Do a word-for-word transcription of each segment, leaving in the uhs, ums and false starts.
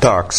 Так.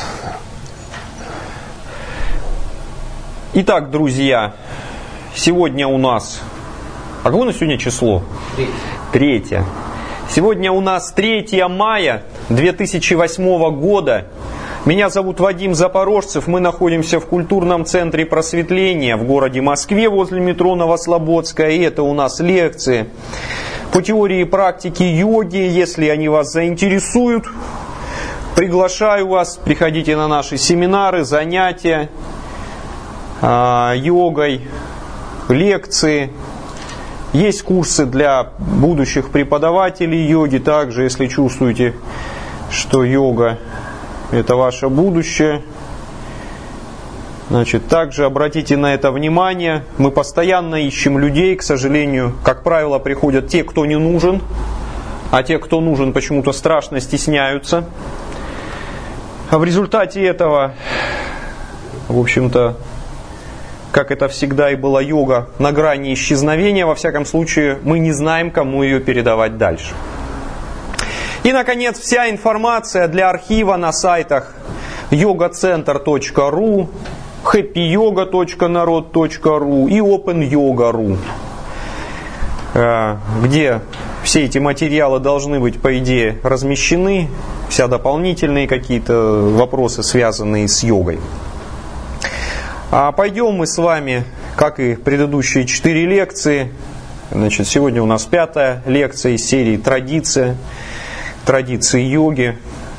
Итак, друзья, сегодня у нас... А какое у нас сегодня число? Третье. Третье. Сегодня у нас третье мая две тысячи восьмого года. Меня зовут Вадим Запорожцев. Мы находимся в культурном центре просветления в городе Москве возле метро Новослободская. И это у нас лекции по теории и практике йоги. Если они вас заинтересуют, приглашаю вас. Приходите на наши семинары, занятия э, йогой, лекции. Есть курсы для будущих преподавателей йоги. Также, если чувствуете, что йога – это ваше будущее, значит, также обратите на это внимание. Мы постоянно ищем людей. К сожалению, как правило, приходят те, кто не нужен, а те, кто нужен, почему-то страшно стесняются. А в результате этого, в общем-то, как это всегда и была йога, на грани исчезновения. Во всяком случае, мы не знаем, кому ее передавать дальше. И, наконец, вся информация для архива на сайтах йога центр точка ру, хэппи йога точка народ точка ру и опен йога точка ру, где все эти материалы должны быть, по идее, размещены, вся дополнительные какие-то вопросы, связанные с йогой. А пойдем мы с вами, как и предыдущие четыре лекции. Значит, сегодня у нас пятая лекция из серии «Традиция», традиции йоги.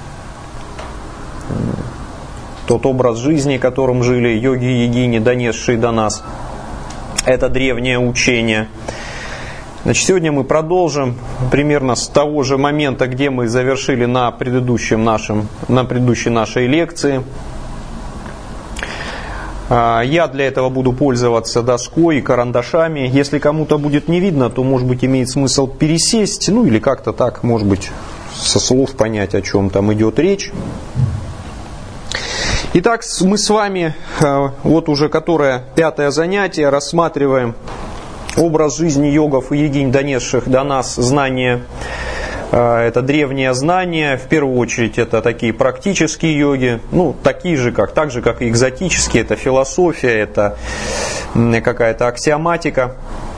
Тот образ жизни, которым жили йоги-йогини, донесшие до нас. Это древнее учение. Значит, сегодня мы продолжим примерно с того же момента, где мы завершили на предыдущем нашем, на предыдущей нашей лекции. Я для этого буду пользоваться доской и карандашами. Если кому-то будет не видно, то, может быть, имеет смысл пересесть, ну или как-то так, может быть, со слов понять, о чем там идет речь. Итак, мы с вами, вот уже которое пятое занятие, рассматриваем образ жизни йогов и йогинь, донесших до нас знания. Это древние знания, в первую очередь это такие практические йоги, ну такие же, как, так же, как и экзотические, это философия, это какая-то аксиоматика.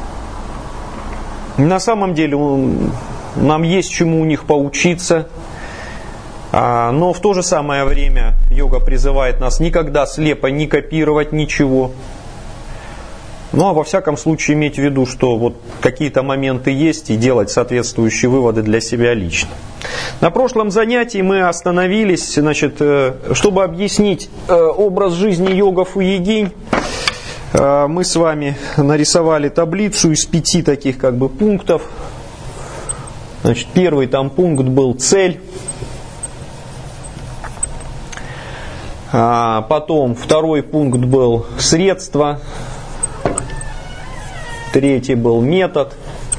На самом деле нам есть чему у них поучиться, но в то же самое время йога призывает нас никогда слепо не копировать ничего. Ну, а во всяком случае иметь в виду, что вот какие-то моменты есть, и делать соответствующие выводы для себя лично. На прошлом занятии мы остановились, значит, чтобы объяснить образ жизни йогов и йогинь, мы с вами нарисовали таблицу из пяти таких как бы пунктов. Значит, первый там пункт был цель. Потом второй пункт был средство. Третий был метод.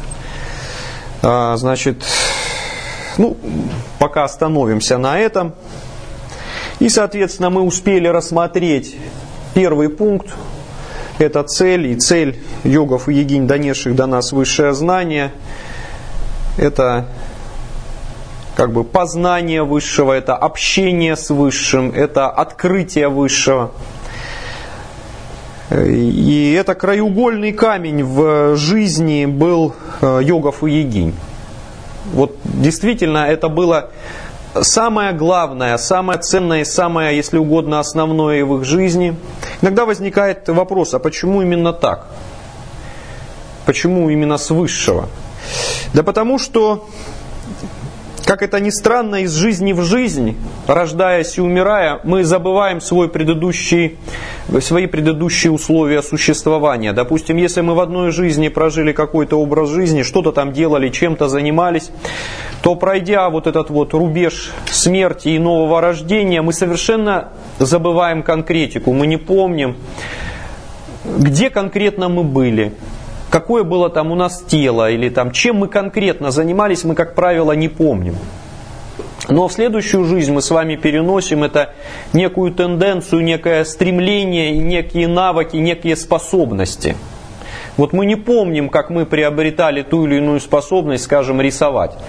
Значит, ну, пока остановимся на этом. И, соответственно, мы успели рассмотреть первый пункт. Это цель. И цель йогов и йогинь, донесших до нас высшее знание. Это как бы познание высшего, это общение с высшим, это открытие высшего. И это краеугольный камень в жизни был йогов и йогинь. Вот действительно это было самое главное, самое ценное, самое, если угодно, основное в их жизни. Иногда возникает вопрос, а почему именно так? Почему именно с высшего? Да потому что, как это ни странно, из жизни в жизнь, рождаясь и умирая, мы забываем свой предыдущий, свои предыдущие условия существования. Допустим, если мы в одной жизни прожили какой-то образ жизни, что-то там делали, чем-то занимались, то, пройдя вот этот вот рубеж смерти и нового рождения, мы совершенно забываем конкретику, мы не помним, где конкретно мы были. Какое было там у нас тело, или там, чем мы конкретно занимались, мы, как правило, не помним. Но в следующую жизнь мы с вами переносим это некую тенденцию, некое стремление, некие навыки, некие способности. Вот мы не помним, как мы приобретали ту или иную способность, скажем, рисовать.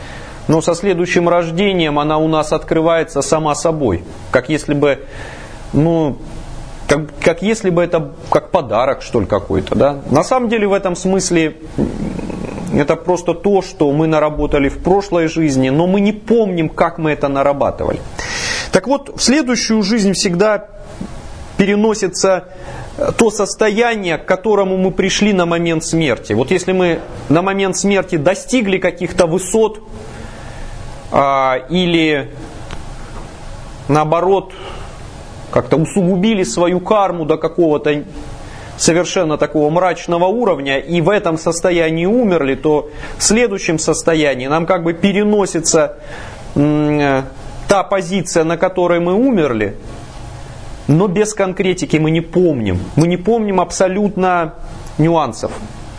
но со следующим рождением она у нас открывается сама собой, как если бы, ну, как, как если бы это как подарок, что ли, какой-то, да? На самом деле в этом смысле это просто то, что мы наработали в прошлой жизни, но мы не помним, как мы это нарабатывали. Так вот, в следующую жизнь всегда переносится то состояние, к которому мы пришли на момент смерти. Вот если мы на момент смерти достигли каких-то высот, а, или наоборот как-то усугубили свою карму до какого-то совершенно такого мрачного уровня и в этом состоянии умерли, то в следующем состоянии нам как бы переносится м- та позиция, на которой мы умерли, но без конкретики мы не помним. Мы не помним абсолютно нюансов.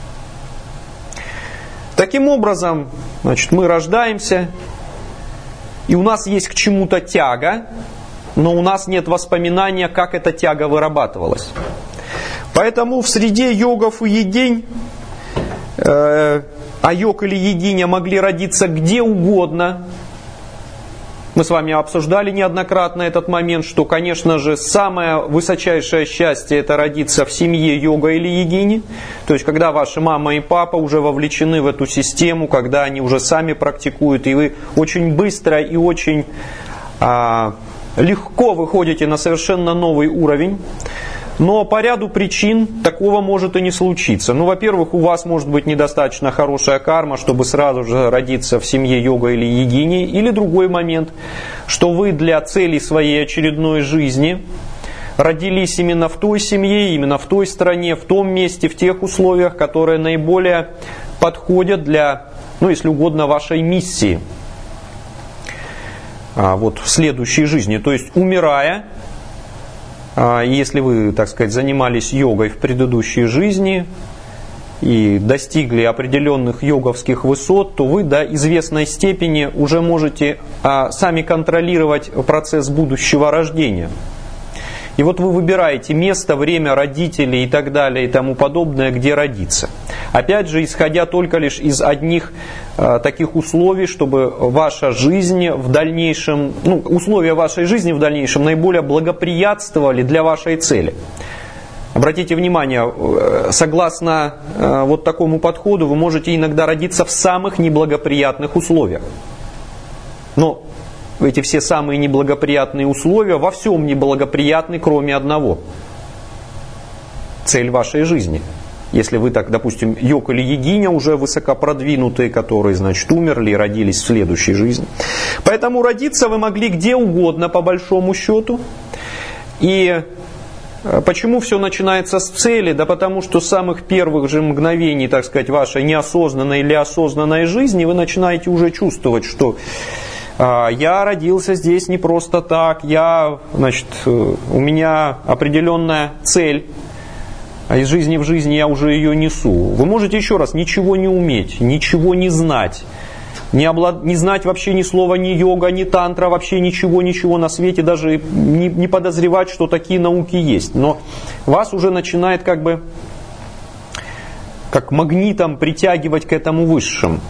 Таким образом, значит, мы рождаемся, и у нас есть к чему-то тяга, но у нас нет воспоминания, как эта тяга вырабатывалась. Поэтому в среде йогов и йогинь, э, а йог или йогиня могли родиться где угодно. Мы с вами обсуждали неоднократно этот момент, что, конечно же, самое высочайшее счастье – это родиться в семье йога или йогини. То есть, когда ваши мама и папа уже вовлечены в эту систему, когда они уже сами практикуют, и вы очень быстро и очень а, легко выходите на совершенно новый уровень. Но по ряду причин такого может и не случиться. Ну, во-первых, у вас может быть недостаточно хорошая карма, чтобы сразу же родиться в семье йога или йогини. Или другой момент, что вы для целей своей очередной жизни родились именно в той семье, именно в той стране, в том месте, в тех условиях, которые наиболее подходят для, ну, если угодно, вашей миссии. А вот в следующей жизни. То есть, умирая, если вы, так сказать, занимались йогой в предыдущей жизни и достигли определенных йоговских высот, то вы до известной степени уже можете а, сами контролировать процесс будущего рождения. И вот вы выбираете место, время, родителей и так далее и тому подобное, где родиться. Опять же, исходя только лишь из одних э, таких условий, чтобы ваша жизнь в дальнейшем, ну, условия вашей жизни в дальнейшем наиболее благоприятствовали для вашей цели. Обратите внимание, э, согласно э, вот такому подходу, вы можете иногда родиться в самых неблагоприятных условиях. Но эти все самые неблагоприятные условия во всем неблагоприятны, кроме одного. Цель вашей жизни. Если вы так, допустим, йог или йогиня уже высокопродвинутые, которые, значит, умерли и родились в следующей жизни. Поэтому родиться вы могли где угодно, по большому счету. И почему все начинается с цели? Да потому что с самых первых же мгновений, так сказать, вашей неосознанной или осознанной жизни вы начинаете уже чувствовать, что я родился здесь не просто так, я, значит, у меня определенная цель, а из жизни в жизнь я уже ее несу. Вы можете еще раз ничего не уметь, ничего не знать, не, облад... не знать вообще ни слова, ни йога, ни тантра, вообще ничего, ничего на свете, даже не, не подозревать, что такие науки есть. Но вас уже начинает как бы как магнитом притягивать к этому высшему.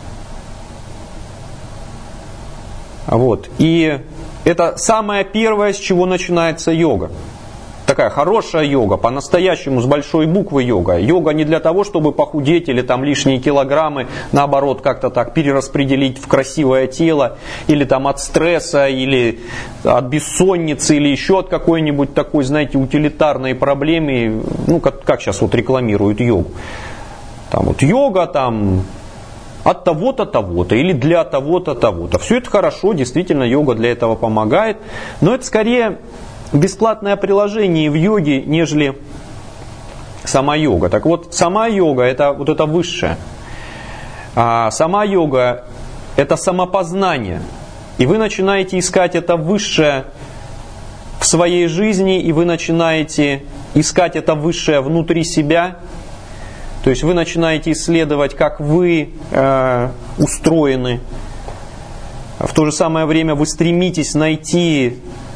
Вот. И это самое первое, с чего начинается йога. Такая хорошая йога, по-настоящему с большой буквы йога. Йога не для того, чтобы похудеть или там лишние килограммы, наоборот, как-то так перераспределить в красивое тело, или там от стресса, или от бессонницы, или еще от какой-нибудь такой, знаете, утилитарной проблемы. Ну, как, как сейчас вот рекламируют йогу. Там вот йога, там... от того-то, того-то, или для того-то, того-то. Все это хорошо, действительно, йога для этого помогает, но это скорее бесплатное приложение в йоге, нежели сама йога. Так вот, сама йога – это вот это высшее. А сама йога – это самопознание. И вы начинаете искать это высшее в своей жизни, и вы начинаете искать это высшее внутри себя. То есть вы начинаете исследовать, как вы э, устроены. В то же самое время вы стремитесь найти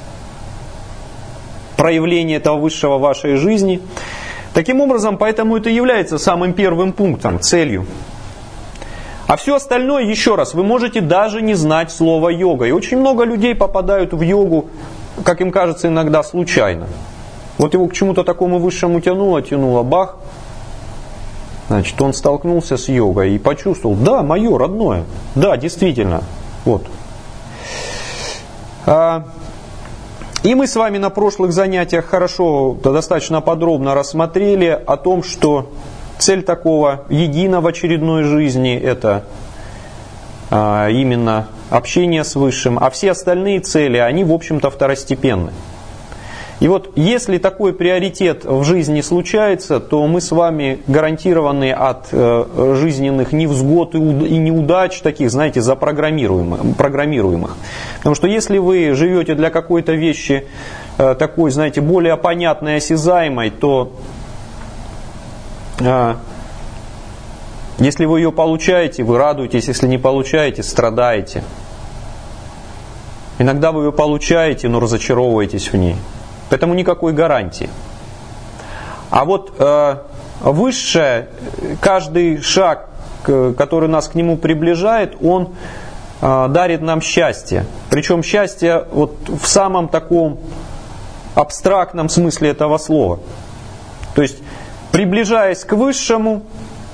проявление этого высшего в вашей жизни. Таким образом, поэтому это является самым первым пунктом, целью. А все остальное, еще раз, вы можете даже не знать слова йога. И очень много людей попадают в йогу, как им кажется, иногда случайно. Вот его к чему-то такому высшему тянуло, тянуло, бах. Значит, он столкнулся с йогой и почувствовал, да, мое родное, да, действительно, вот. И мы с вами на прошлых занятиях хорошо, достаточно подробно рассмотрели о том, что цель такого единого в очередной жизни – это именно общение с Высшим, а все остальные цели, они, в общем-то, второстепенны. И вот если такой приоритет в жизни случается, то мы с вами гарантированы от э, жизненных невзгод и, и неудач, таких, знаете, запрограммируемых. Программируемых. Потому что если вы живете для какой-то вещи э, такой, знаете, более понятной, осязаемой, то э, если вы ее получаете, вы радуетесь, если не получаете, страдаете. Иногда вы ее получаете, но разочаровываетесь в ней. Поэтому никакой гарантии. А вот э, высшее, каждый шаг, который нас к нему приближает, он э, дарит нам счастье. Причем счастье вот в самом таком абстрактном смысле этого слова. То есть, приближаясь к высшему,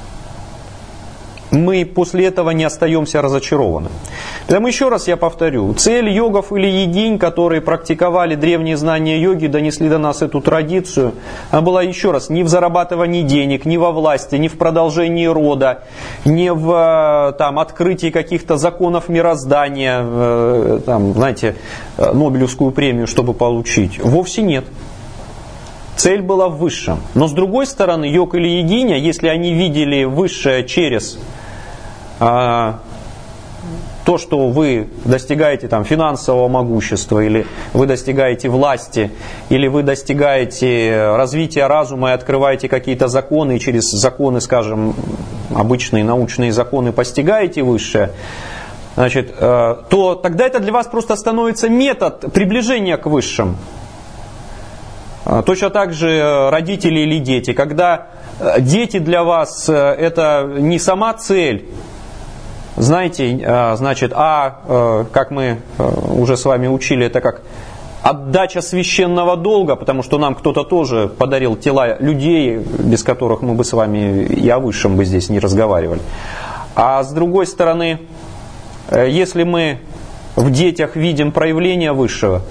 мы после этого не остаемся разочарованы. Поэтому еще раз я повторю, цель йогов или йогинь, которые практиковали древние знания йоги, донесли до нас эту традицию, она была еще раз не в зарабатывании денег, не во власти, не в продолжении рода, не в там, открытии каких-то законов мироздания, там, знаете, Нобелевскую премию, чтобы получить. Вовсе нет. Цель была в высшем. Но с другой стороны, йог или йогиня, если они видели высшее через а, то, что вы достигаете там, финансового могущества, или вы достигаете власти, или вы достигаете развития разума и открываете какие-то законы, и через законы, скажем, обычные научные законы постигаете высшее, значит, то тогда это для вас просто становится метод приближения к высшему. Точно так же родители или дети. Когда дети для вас это не сама цель, знаете, значит, а, как мы уже с вами учили, это как отдача священного долга, потому что нам кто-то тоже подарил тела людей, без которых мы бы с вами и о высшем бы здесь не разговаривали. А с другой стороны, если мы в детях видим проявление высшего,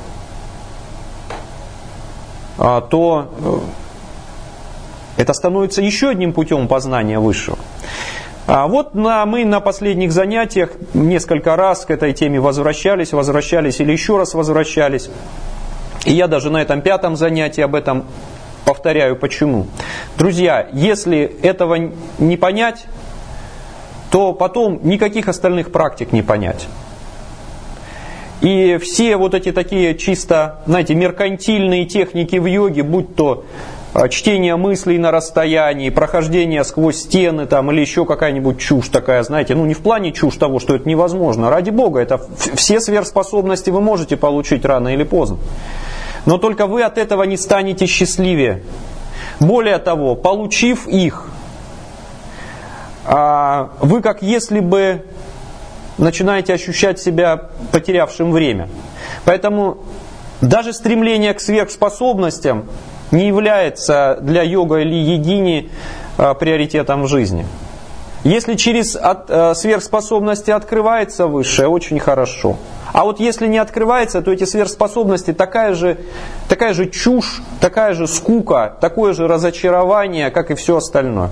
то это становится еще одним путем познания высшего. А вот на, мы на последних занятиях несколько раз к этой теме возвращались, возвращались или еще раз возвращались. И я даже на этом пятом занятии об этом повторяю. Почему? Друзья, если этого не понять, то потом никаких остальных практик не понять. И все вот эти такие чисто, знаете, меркантильные техники в йоге, будь то чтение мыслей на расстоянии, прохождение сквозь стены там, или еще какая-нибудь чушь такая, знаете, ну не в плане чушь того, что это невозможно, ради Бога, это все сверхспособности вы можете получить рано или поздно. Но только вы от этого не станете счастливее. Более того, получив их, вы как если бы начинаете ощущать себя потерявшим время. Поэтому даже стремление к сверхспособностям не является для йога или йогини приоритетом в жизни. Если через от, сверхспособности открывается высшее, очень хорошо. А вот если не открывается, то эти сверхспособности такая же, такая же чушь, такая же скука, такое же разочарование, как и все остальное.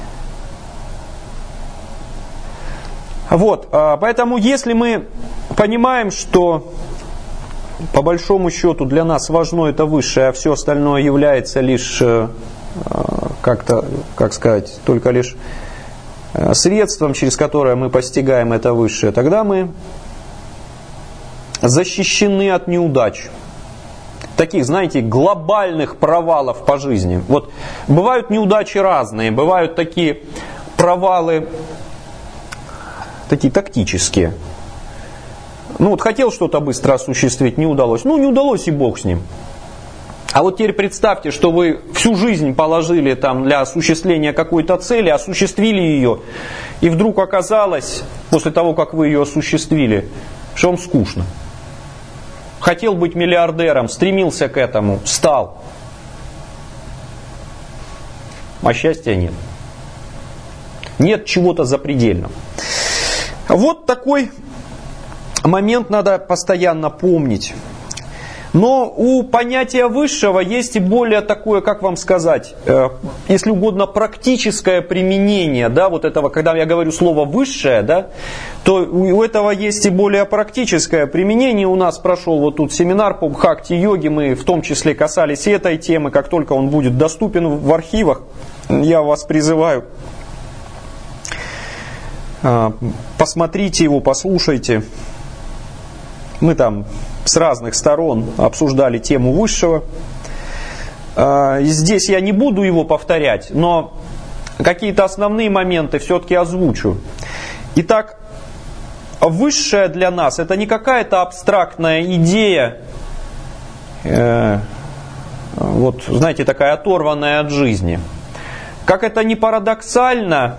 Вот, поэтому если мы понимаем, что по большому счету для нас важно это высшее, а все остальное является лишь, как-то, как сказать, только лишь средством, через которое мы постигаем это высшее, тогда мы защищены от неудач. Таких, знаете, глобальных провалов по жизни. Вот бывают неудачи разные, бывают такие провалы, такие тактические. Ну вот хотел что-то быстро осуществить, не удалось. Ну не удалось, и Бог с ним. А вот теперь представьте, что вы всю жизнь положили там для осуществления какой-то цели, осуществили ее, и вдруг оказалось, после того, как вы ее осуществили, что вам скучно. Хотел быть миллиардером, стремился к этому, стал. А счастья нет. Нет чего-то запредельного. Вот такой момент надо постоянно помнить. Но у понятия высшего есть и более такое, как вам сказать, э, если угодно, практическое применение, да, вот этого, когда я говорю слово высшее, да, то у этого есть и более практическое применение. У нас прошел вот тут семинар по бхакти-йоге, мы в том числе касались и этой темы. Как только он будет доступен в архивах, я вас призываю, э, посмотрите его, послушайте. Мы там с разных сторон обсуждали тему высшего. Здесь я не буду его повторять, но какие-то основные моменты все-таки озвучу. Итак, высшее для нас — это не какая-то абстрактная идея, э, вот, знаете, такая оторванная от жизни. Как это ни парадоксально,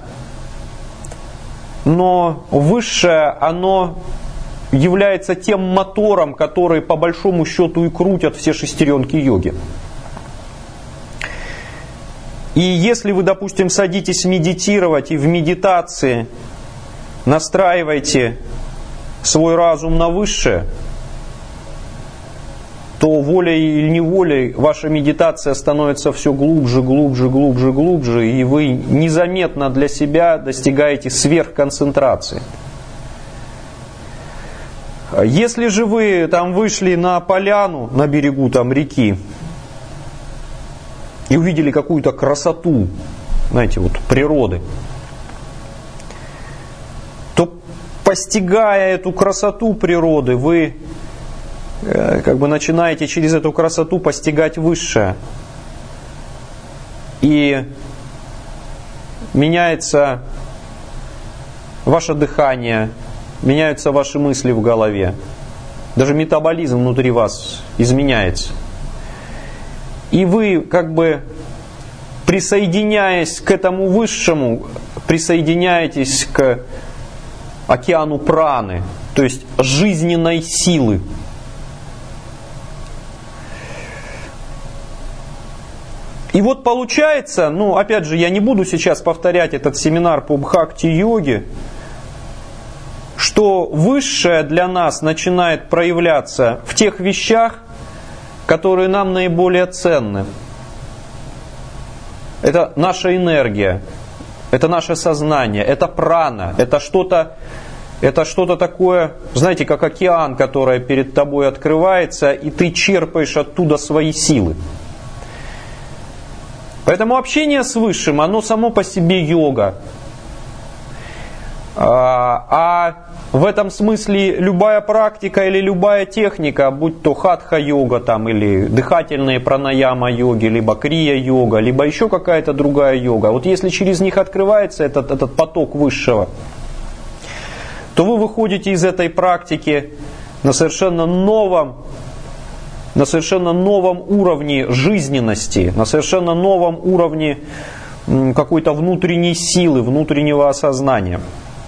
но высшее, оно является тем мотором, который по большому счету и крутят все шестеренки йоги. И если вы, допустим, садитесь медитировать и в медитации настраиваете свой разум на высшее, то волей или неволей ваша медитация становится все глубже, глубже, глубже, глубже, и вы незаметно для себя достигаете сверхконцентрации. Если же вы там вышли на поляну на берегу там реки и увидели какую-то красоту, знаете, вот природы, то, постигая эту красоту природы, вы э, как бы начинаете через эту красоту постигать высшее. И меняется ваше дыхание, меняются ваши мысли в голове. Даже метаболизм внутри вас изменяется. И вы, как бы присоединяясь к этому высшему, присоединяетесь к океану праны, то есть жизненной силы. И вот получается, ну опять же, я не буду сейчас повторять этот семинар по бхакти-йоге, что высшее для нас начинает проявляться в тех вещах, которые нам наиболее ценны. Это наша энергия, это наше сознание, это прана, это что-то, это что-то такое, знаете, как океан, который перед тобой открывается, и ты черпаешь оттуда свои силы. Поэтому общение с высшим, оно само по себе йога. А в этом смысле любая практика или любая техника, будь то хатха-йога там, или дыхательные пранаяма-йоги, либо крия-йога, либо еще какая-то другая йога, вот если через них открывается этот, этот поток высшего, то вы выходите из этой практики на совершенно новом, на совершенно новом уровне жизненности, на совершенно новом уровне какой-то внутренней силы, внутреннего осознания.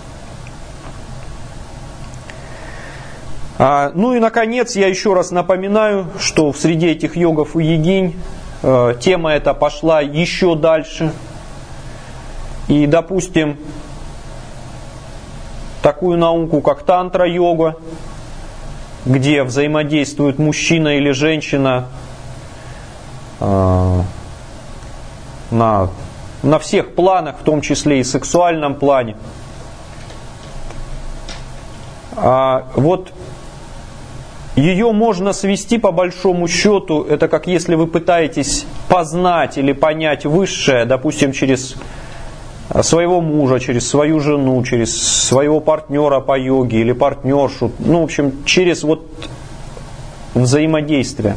Ну и, наконец, я еще раз напоминаю, что в среде этих йогов и йогинь э, тема эта пошла еще дальше. И, допустим, такую науку, как тантра-йога, где взаимодействует мужчина или женщина э, на, на всех планах, в том числе и сексуальном плане. А вот ее можно свести по большому счету, это как если вы пытаетесь познать или понять высшее, допустим, через своего мужа, через свою жену, через своего партнера по йоге или партнершу, ну, в общем, через вот взаимодействие.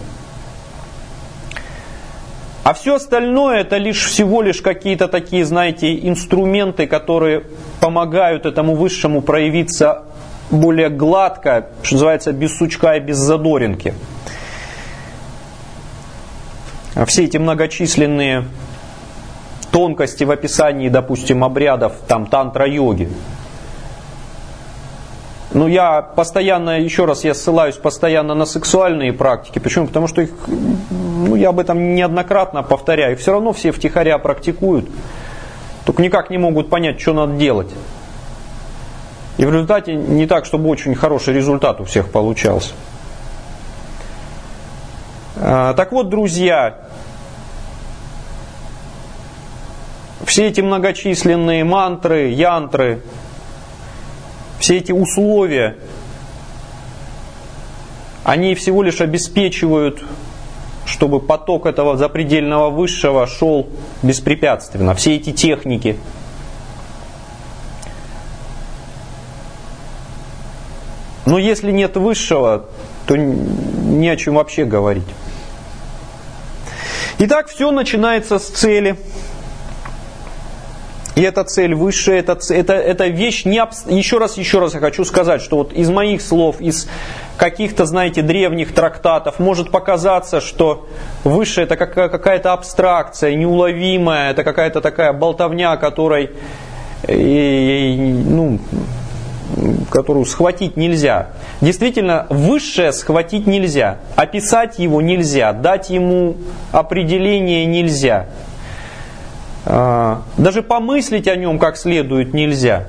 А все остальное это лишь всего лишь какие-то такие, знаете, инструменты, которые помогают этому высшему проявиться более гладко, что называется, без сучка и без задоринки. все эти многочисленные тонкости в описании, допустим, обрядов там тантра-йоги. Ну, я постоянно, еще раз, я ссылаюсь постоянно на сексуальные практики. Почему? Потому что их, ну, я об этом неоднократно повторяю. Их все равно все втихаря практикуют. Только никак не могут понять, что надо делать. И в результате не так, чтобы очень хороший результат у всех получался. Так вот, друзья, все эти многочисленные мантры, янтры, все эти условия, они всего лишь обеспечивают, чтобы поток этого запредельного высшего шел беспрепятственно. Все эти техники. Но если нет высшего, то не о чем вообще говорить. Итак, все начинается с цели. И эта цель высшая, это, это, это вещь не... Обс... Еще раз, еще раз я хочу сказать, что вот из моих слов, из каких-то, знаете, древних трактатов может показаться, что высшее это какая-то абстракция, неуловимая, это какая-то такая болтовня, которой, ну, которую схватить нельзя. Действительно, высшее схватить нельзя, описать его нельзя, дать ему определение нельзя. Даже помыслить о нем как следует нельзя.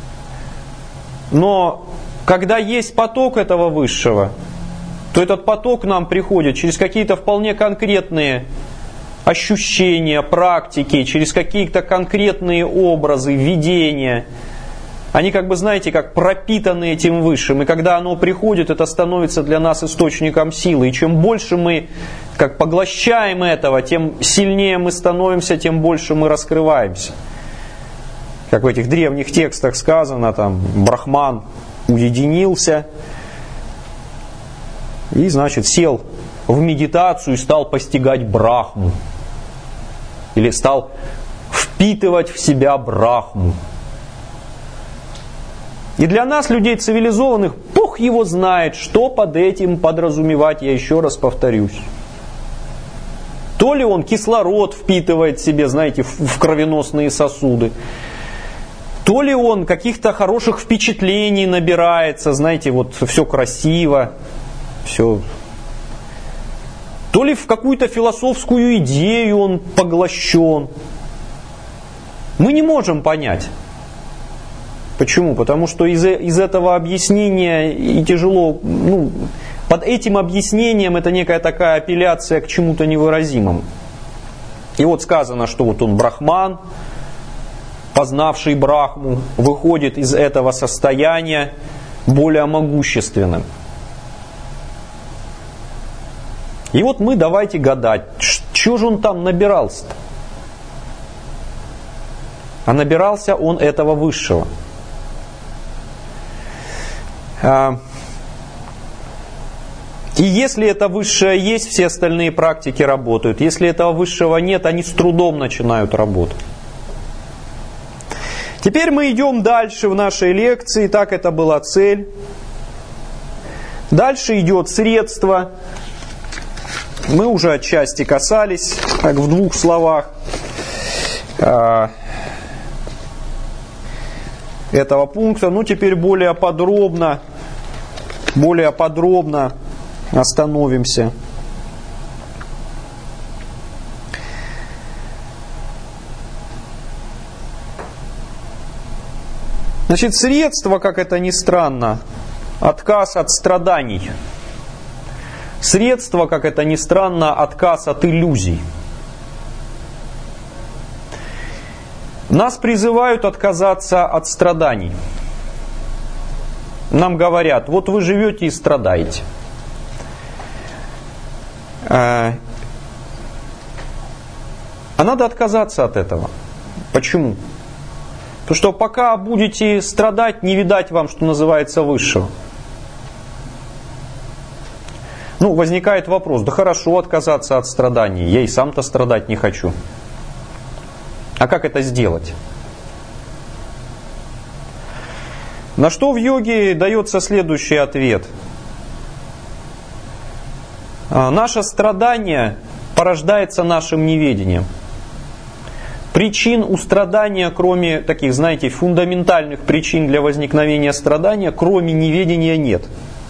Но когда есть поток этого высшего, то этот поток к нам приходит через какие-то вполне конкретные ощущения, практики, через какие-то конкретные образы, видения. Они как бы, знаете, как пропитаны этим высшим. И когда оно приходит, это становится для нас источником силы. И чем больше мы как поглощаем этого, тем сильнее мы становимся, тем больше мы раскрываемся. Как в этих древних текстах сказано, там, Брахман уединился и, значит, сел в медитацию и стал постигать Брахму. Или стал впитывать в себя Брахму. И для нас, людей цивилизованных, Бог его знает, что под этим подразумевать, я еще раз повторюсь. То ли он кислород впитывает в себе, знаете, в кровеносные сосуды, то ли он каких-то хороших впечатлений набирается, знаете, вот все красиво, все. То ли в какую-то философскую идею он поглощен. Мы не можем понять. Почему? Потому что из, из этого объяснения и тяжело, ну, под этим объяснением это некая такая апелляция к чему-то невыразимому. И вот сказано, что вот он брахман, познавший Брахму, выходит из этого состояния более могущественным. И вот мы давайте гадать, что же он там набирался-то? А набирался он этого высшего. И если это высшее есть, все остальные практики работают. Если этого высшего нет, они с трудом начинают работать. Теперь мы идем дальше в нашей лекции. Так, это была цель. Дальше идет средство. Мы уже отчасти касались, так в двух словах, этого пункта. Ну, теперь более подробно, более подробно остановимся. Значит, средство, как это ни странно, отказ от страданий. Средство, как это ни странно, отказ от иллюзий. Нас призывают отказаться от страданий. Нам говорят, вот вы живете и страдаете. А надо отказаться от этого. Почему? Потому что пока будете страдать, не видать вам, что называется, высшего. Ну, возникает вопрос, да хорошо отказаться от страданий, я и сам-то страдать не хочу. А как это сделать? На что в йоге дается следующий ответ. Наше страдание порождается нашим неведением. Причин у страдания, кроме таких, знаете, фундаментальных причин для возникновения страдания, кроме неведения нет.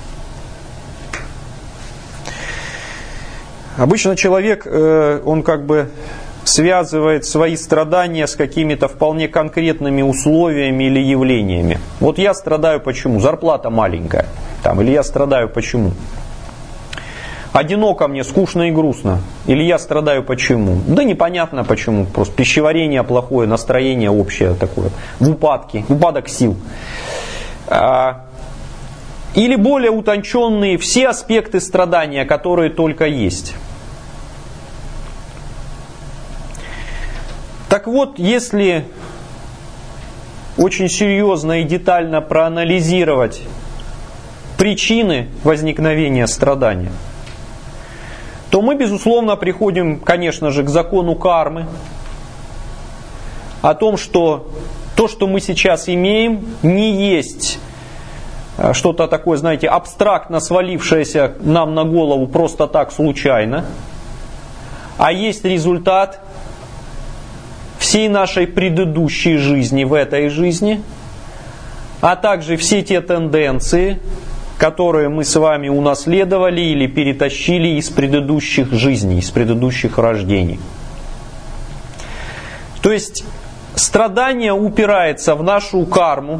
Обычно человек, он как бы связывает свои страдания с какими-то вполне конкретными условиями или явлениями. Вот я страдаю почему? Зарплата маленькая. Там, или я страдаю почему? Одиноко мне, скучно и грустно. Или я страдаю почему? Да непонятно почему. Просто пищеварение плохое, настроение общее такое. В упадке, упадок сил. Или более утонченные все аспекты страдания, которые только есть. Так вот, если очень серьезно и детально проанализировать причины возникновения страдания, то мы, безусловно, приходим, конечно же, к закону кармы, о том, что то, что мы сейчас имеем, не есть что-то такое, знаете, абстрактно свалившееся нам на голову просто так случайно, а есть результат всей нашей предыдущей жизни в этой жизни, а также все те тенденции, которые мы с вами унаследовали или перетащили из предыдущих жизней, из предыдущих рождений. То есть страдание упирается в нашу карму.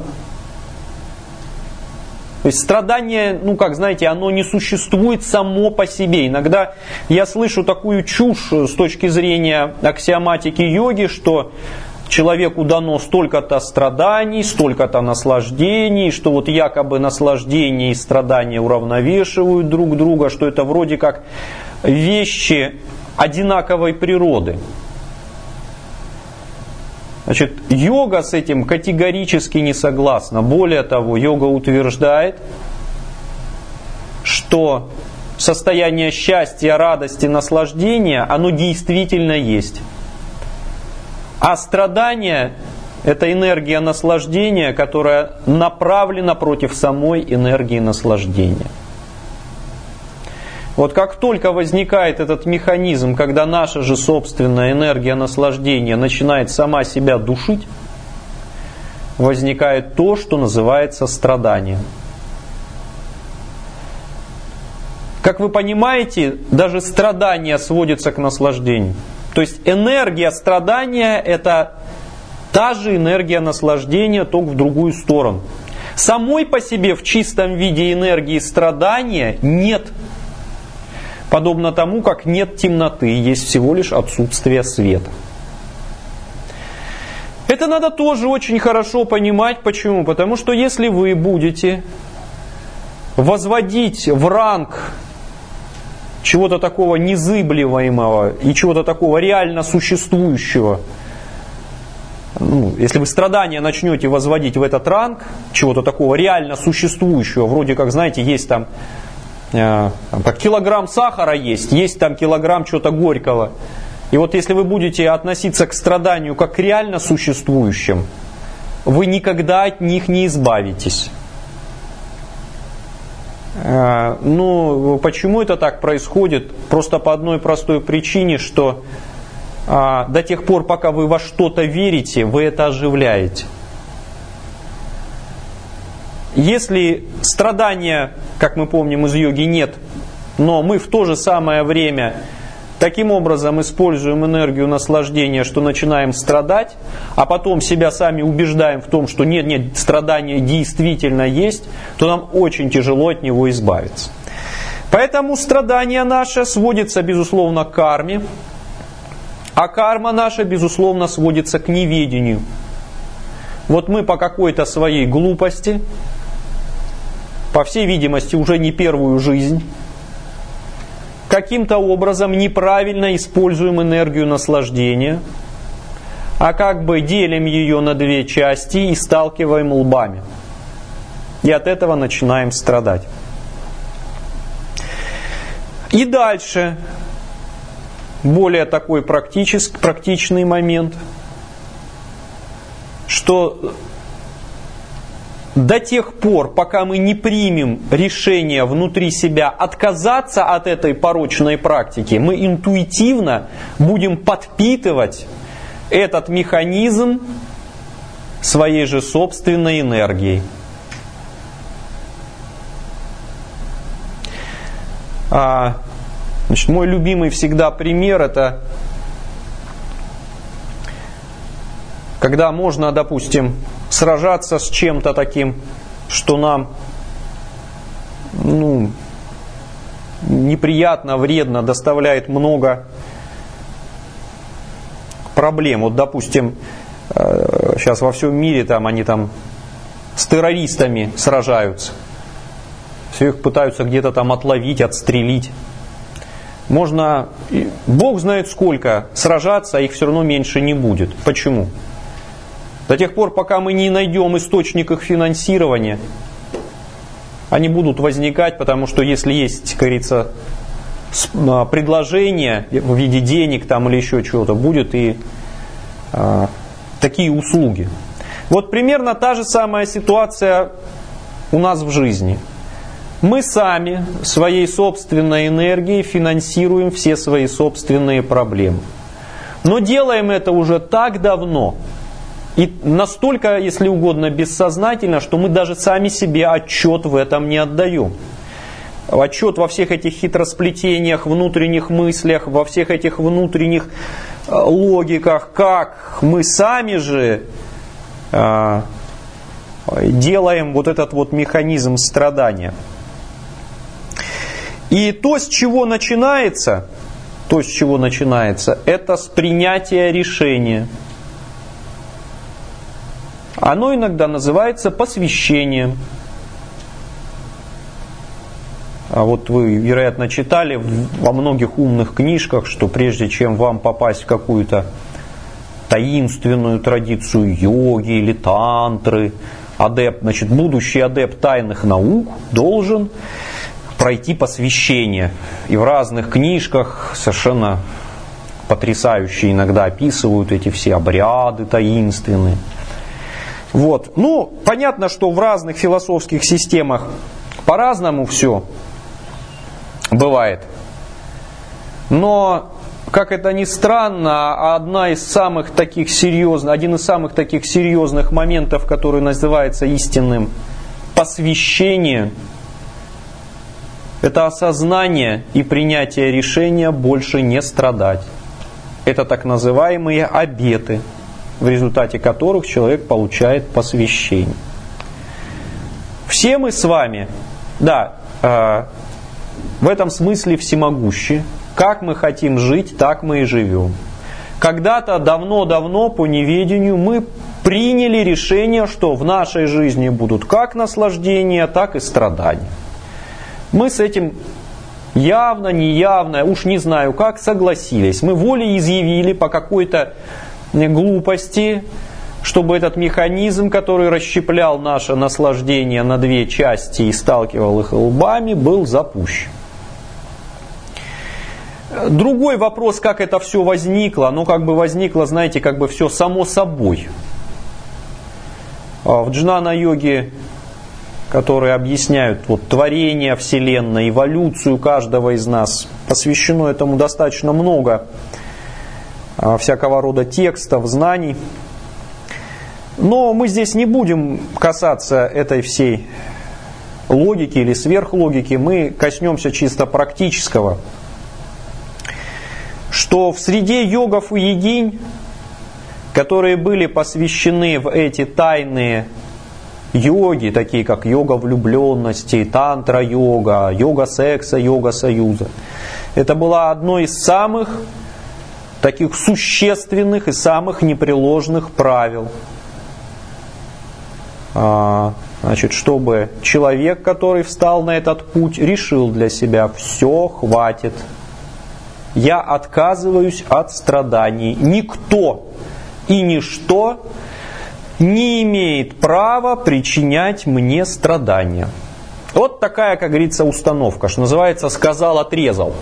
То есть страдание, ну как знаете, оно не существует само по себе. Иногда я слышу такую чушь с точки зрения аксиоматики йоги, что человеку дано столько-то страданий, столько-то наслаждений, что вот якобы наслаждение и страдания уравновешивают друг друга, что это вроде как вещи одинаковой природы. Значит, йога с этим категорически не согласна. Более того, йога утверждает, что состояние счастья, радости, наслаждения, оно действительно есть. А страдание – это энергия наслаждения, которая направлена против самой энергии наслаждения. Вот как только возникает этот механизм, когда наша же собственная энергия наслаждения начинает сама себя душить, возникает то, что называется страданием. Как вы понимаете, даже страдание сводится к наслаждению. То есть энергия страдания – это та же энергия наслаждения, только в другую сторону. Самой по себе в чистом виде энергии страдания нет. Подобно тому, как нет темноты, есть всего лишь отсутствие света. Это надо тоже очень хорошо понимать. Почему? Потому что если вы будете возводить в ранг чего-то такого незыблемого и чего-то такого реально существующего, ну, если вы страдания начнете возводить в этот ранг, чего-то такого реально существующего, вроде как, знаете, есть там как килограмм сахара есть, есть там килограмм чего-то горького. И вот если вы будете относиться к страданию как к реально существующим, вы никогда от них не избавитесь. Ну, почему это так происходит? Просто по одной простой причине, что до тех пор, пока вы во что-то верите, вы это оживляете. Если страдания, как мы помним из йоги, нет, но мы в то же самое время таким образом используем энергию наслаждения, что начинаем страдать, а потом себя сами убеждаем в том, что нет, нет, страдание действительно есть, то нам очень тяжело от него избавиться. Поэтому страдание наше сводится, безусловно, к карме, а карма наша, безусловно, сводится к неведению. Вот мы по какой-то своей глупости, по всей видимости, уже не первую жизнь, каким-то образом неправильно используем энергию наслаждения, а как бы делим ее на две части и сталкиваем лбами. И от этого начинаем страдать. И дальше, более такой практический, практичный момент, что до тех пор, пока мы не примем решение внутри себя отказаться от этой порочной практики, мы интуитивно будем подпитывать этот механизм своей же собственной энергией. А, значит, мой любимый всегда пример — это когда можно, допустим, сражаться с чем-то таким, что нам ну, неприятно, вредно, доставляет много проблем. Вот, допустим, сейчас во всем мире там они там с террористами сражаются. Все их пытаются где-то там отловить, отстрелить. Можно, Бог знает сколько, сражаться, а их все равно меньше не будет. Почему? До тех пор, пока мы не найдем источник их финансирования, они будут возникать, потому что если есть, как говорится, предложение в виде денег там, или еще чего-то, будет и а, такие услуги. Вот примерно та же самая ситуация у нас в жизни. Мы сами своей собственной энергией финансируем все свои собственные проблемы. Но делаем это уже так давно и настолько, если угодно, бессознательно, что мы даже сами себе отчет в этом не отдаем. Отчет во всех этих хитросплетениях, внутренних мыслях, во всех этих внутренних логиках, как мы сами же э, делаем вот этот вот механизм страдания. И то, с чего начинается, то, с чего начинается, это с принятия решения. Оно иногда называется посвящением. А вот вы, вероятно, читали во многих умных книжках, что прежде чем вам попасть в какую-то таинственную традицию йоги или тантры, адепт, значит, будущий адепт тайных наук должен пройти посвящение. И в разных книжках совершенно потрясающе иногда описывают эти все обряды таинственные. Вот. Ну, понятно, что в разных философских системах по-разному все бывает. Но, как это ни странно, одна из самых таких серьезных, один из самых таких серьезных моментов, который называется истинным посвящением, это осознание и принятие решения больше не страдать. Это так называемые обеты, в результате которых человек получает посвящение. Все мы с вами, да, э, в этом смысле всемогущи. Как мы хотим жить, так мы и живем. Когда-то давно-давно по неведению мы приняли решение, что в нашей жизни будут как наслаждения, так и страдания. Мы с этим явно, неявно, уж не знаю как, согласились. Мы волеизъявили по какой-то глупости, чтобы этот механизм, который расщеплял наше наслаждение на две части и сталкивал их лбами, был запущен. Другой вопрос, как это все возникло, оно как бы возникло, знаете, как бы все само собой. В джнана-йоге, которые объясняют вот, творение Вселенной, эволюцию каждого из нас, посвящено этому достаточно много всякого рода текстов, знаний. Но мы здесь не будем касаться этой всей логики или сверхлогики, мы коснемся чисто практического. Что в среде йогов и йогинь, которые были посвящены в эти тайные йоги, такие как йога влюбленности, тантра-йога, йога секса, йога союза, это было одно из самых таких существенных и самых непреложных правил. Значит, чтобы человек, который встал на этот путь, решил для себя: все, хватит. Я отказываюсь от страданий. Никто и ничто не имеет права причинять мне страдания. Вот такая, как говорится, установка, что называется, сказал, отрезал.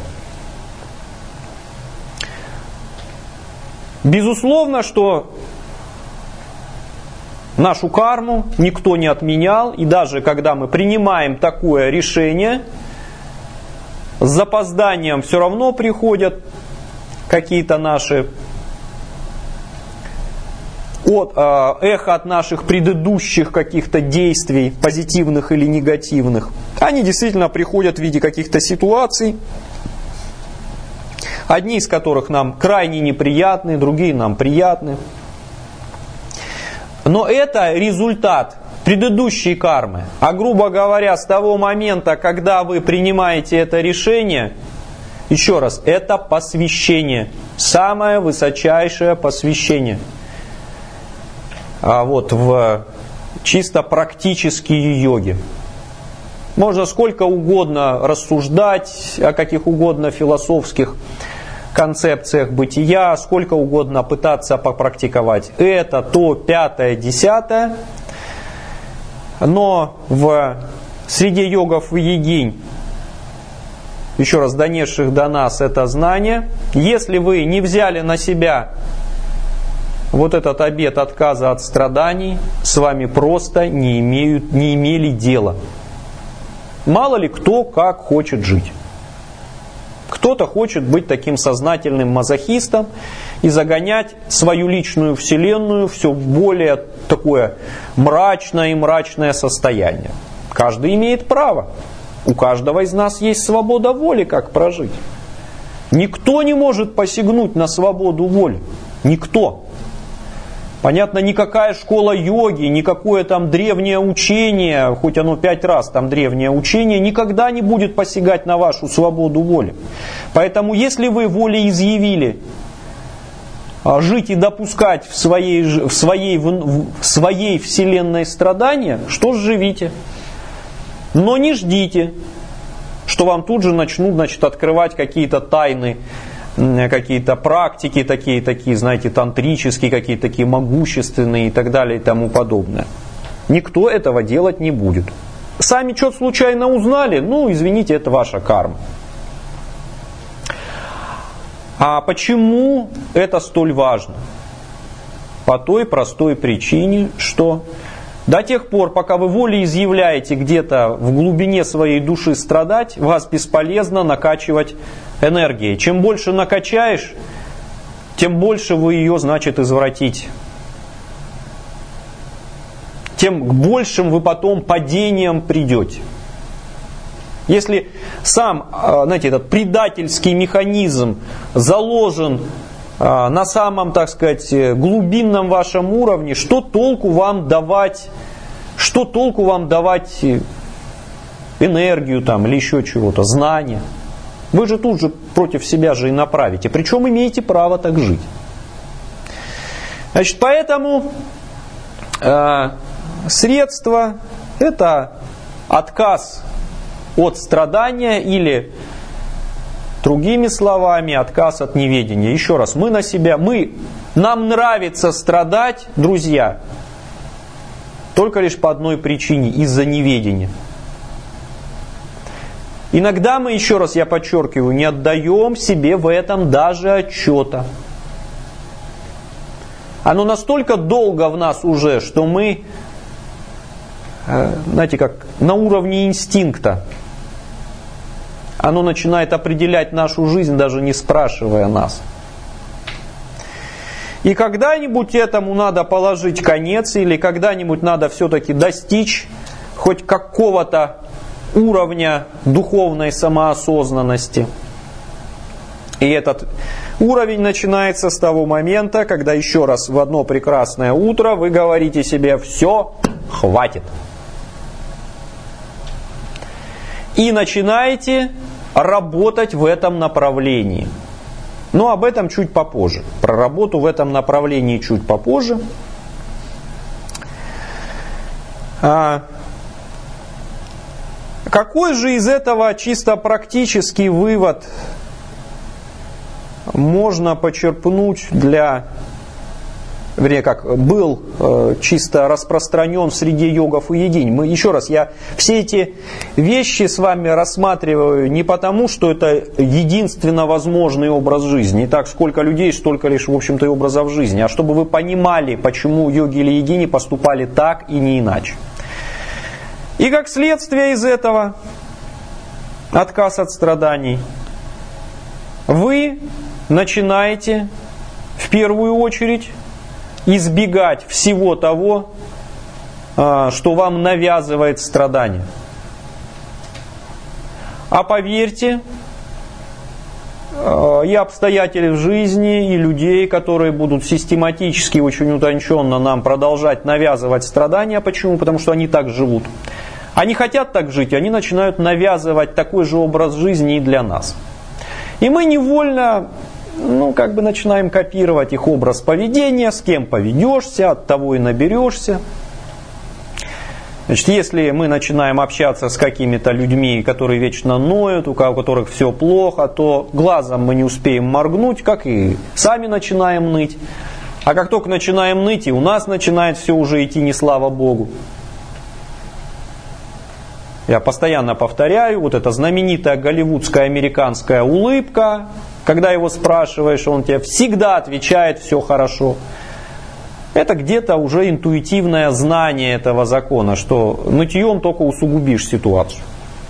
Безусловно, что Нашу карму никто не отменял, и даже когда мы принимаем такое решение, с запозданием все равно приходят какие-то наши от, э, эхо от наших предыдущих каких-то действий, позитивных или негативных. Они действительно приходят в виде каких-то ситуаций, одни из которых нам крайне неприятны, другие нам приятны. Но это результат предыдущей кармы. А грубо говоря, с того момента, когда вы принимаете это решение, еще раз, это посвящение. Самое высочайшее посвящение. А вот в чисто практические йоги. Можно сколько угодно рассуждать о каких угодно философских концепциях бытия, сколько угодно пытаться попрактиковать это, то, пятое, десятое. Но в среде йогов и йогинь, еще раз, донесших до нас это знание, если вы не взяли на себя вот этот обет отказа от страданий, с вами просто не, имеют, не имели дела. Мало ли кто как хочет жить. Кто-то хочет быть таким сознательным мазохистом и загонять свою личную вселенную в все более такое мрачное и мрачное состояние. Каждый имеет право. У каждого из нас есть свобода воли, как прожить. Никто не может посягнуть на свободу воли. Никто. Понятно, никакая школа йоги, никакое там древнее учение, хоть оно пять раз там древнее учение, никогда не будет посягать на вашу свободу воли. Поэтому, если вы волеизъявили жить и допускать в своей, в своей, в своей вселенной страдания, что ж, живите. Но не ждите, что вам тут же начнут, значит, открывать какие-то тайны, какие-то практики такие, такие, знаете, тантрические, какие-то такие могущественные и так далее и тому подобное. Никто этого делать не будет. Сами что-то случайно узнали, ну, извините, это ваша карма. А почему это столь важно? По той простой причине, что до тех пор, пока вы волеизъявляете где-то в глубине своей души страдать, вас бесполезно накачивать энергией. Чем больше накачаешь, тем больше вы ее, значит, извратите. Тем к большим вы потом падениям придете. Если сам, знаете, этот предательский механизм заложен на самом, так сказать, глубинном вашем уровне, что толку вам давать, что толку вам давать энергию там, или еще чего-то, знания? Вы же тут же против себя же и направите. Причем имеете право так жить. Значит, поэтому э, средство – это отказ от страдания или, другими словами, отказ от неведения. Еще раз, мы на себя, мы, нам нравится страдать, друзья, только лишь по одной причине – из-за неведения. Иногда мы, еще раз я подчеркиваю, не отдаем себе в этом даже отчета. Оно настолько долго в нас уже, что мы, знаете, как на уровне инстинкта. Оно начинает определять нашу жизнь, даже не спрашивая нас. И когда-нибудь этому надо положить конец, или когда-нибудь надо все-таки достичь хоть какого-то уровня духовной самоосознанности. И этот уровень начинается с того момента, когда еще раз в одно прекрасное утро вы говорите себе: все, хватит. И начинаете работать в этом направлении. Но об этом чуть попозже. Про работу в этом направлении чуть попозже. А какой же из этого чисто практический вывод можно почерпнуть для вернее как, был э, чисто распространен среди йогов и йогинь. Мы, еще раз, я все эти вещи с вами рассматриваю не потому, что это единственно возможный образ жизни. Не так, сколько людей, столько лишь, в общем-то, и образов жизни. А чтобы вы понимали, почему йоги или йогини поступали так и не иначе. И как следствие из этого, отказ от страданий, вы начинаете в первую очередь избегать всего того, что вам навязывает страдание. А поверьте, и обстоятельств в жизни, и людей, которые будут систематически, очень утонченно нам продолжать навязывать страдания. Почему? Потому что они так живут. Они хотят так жить, и они начинают навязывать такой же образ жизни и для нас. И мы невольно, ну, как бы начинаем копировать их образ поведения, с кем поведешься, от того и наберешься. Значит, если мы начинаем общаться с какими-то людьми, которые вечно ноют, у которых все плохо, то глазом мы не успеем моргнуть, как и сами начинаем ныть. А как только начинаем ныть, и у нас начинает все уже идти не слава Богу. Я постоянно повторяю, вот эта знаменитая голливудская американская улыбка, когда его спрашиваешь, он тебе всегда отвечает «все хорошо». Это где-то уже интуитивное знание этого закона, что нытьем только усугубишь ситуацию.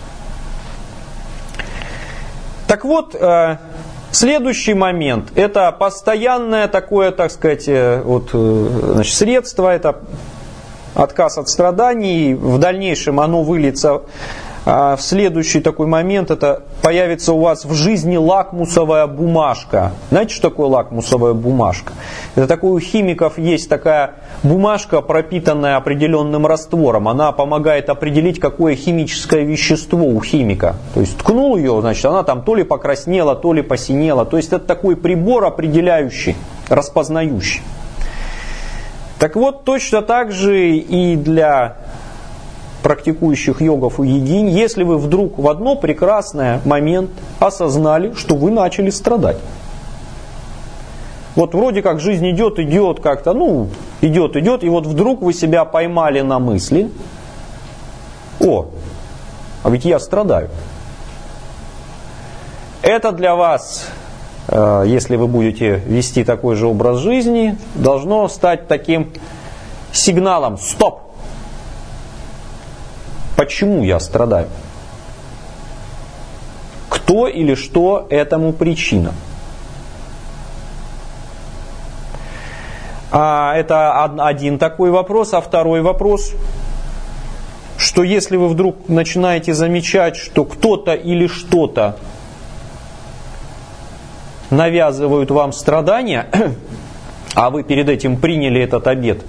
Так вот, следующий момент, это постоянное такое, так сказать, вот, значит, средство, это отказ от страданий, в дальнейшем оно выльется в следующий такой момент, это появится у вас в жизни лакмусовая бумажка. Знаете, что такое лакмусовая бумажка? Это такое, у химиков есть такая бумажка, пропитанная определенным раствором. Она помогает определить, какое химическое вещество у химика. То есть ткнул ее, значит, она там то ли покраснела, то ли посинела. То есть это такой прибор определяющий, распознающий. Так вот, точно так же и для практикующих йогов и йогинь, если вы вдруг в одно прекрасное момент осознали, что вы начали страдать. Вот вроде как жизнь идет, идет как-то, ну, идет, идет, и вот вдруг вы себя поймали на мысли: о, а ведь я страдаю. Это для вас, если вы будете вести такой же образ жизни, должно стать таким сигналом: стоп! Почему я страдаю? Кто или что этому причина? А это один такой вопрос. А второй вопрос, что если вы вдруг начинаете замечать, что кто-то или что-то навязывают вам страдания, а вы перед этим приняли этот обет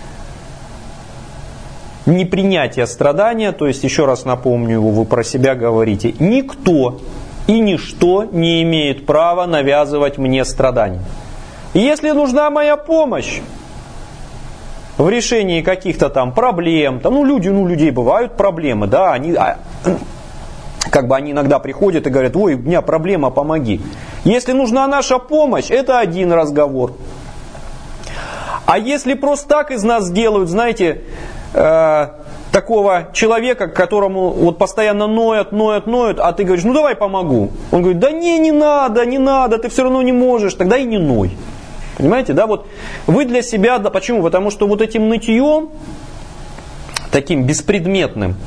непринятия страдания, то есть, еще раз напомню его, вы про себя говорите: никто и ничто не имеет права навязывать мне страдания. Если нужна моя помощь в решении каких-то там проблем, там, ну, люди, ну, людей бывают проблемы, да, они, а, как бы они иногда приходят и говорят: ой, у меня проблема, помоги. Если нужна наша помощь, это один разговор. А если просто так из нас делают, знаете, э, такого человека, которому вот постоянно ноют, ноют, ноют, а ты говоришь: ну давай помогу. Он говорит: да не, не надо, не надо, ты все равно не можешь, тогда и не ной. Понимаете, да, вот вы для себя, да, почему? Потому что вот этим нытьем, таким беспредметным,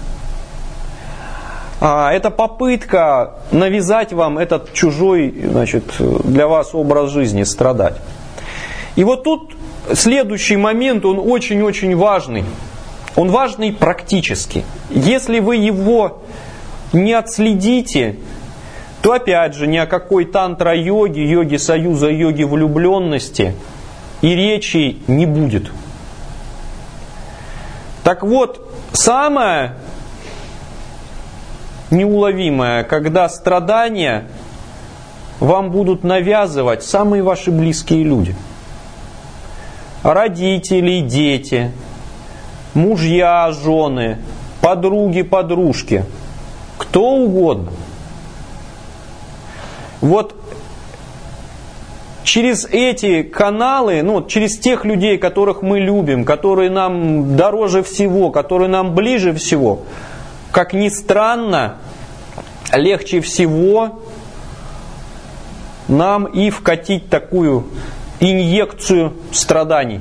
а, это попытка навязать вам этот чужой, значит, для вас образ жизни, страдать. И вот тут следующий момент, он очень-очень важный. Он важный практически. Если вы его не отследите, то опять же ни о какой тантра-йоге, йоге союза, йоге влюбленности и речи не будет. Так вот, самое неуловимое, когда страдания вам будут навязывать самые ваши близкие люди. Родители, дети, мужья, жены, подруги, подружки, кто угодно. Вот через эти каналы, ну, через тех людей, которых мы любим, которые нам дороже всего, которые нам ближе всего, как ни странно, легче всего нам и вкатить такую инъекцию страданий.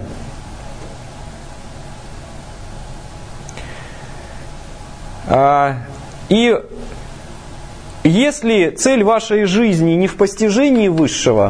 И если цель вашей жизни не в постижении высшего,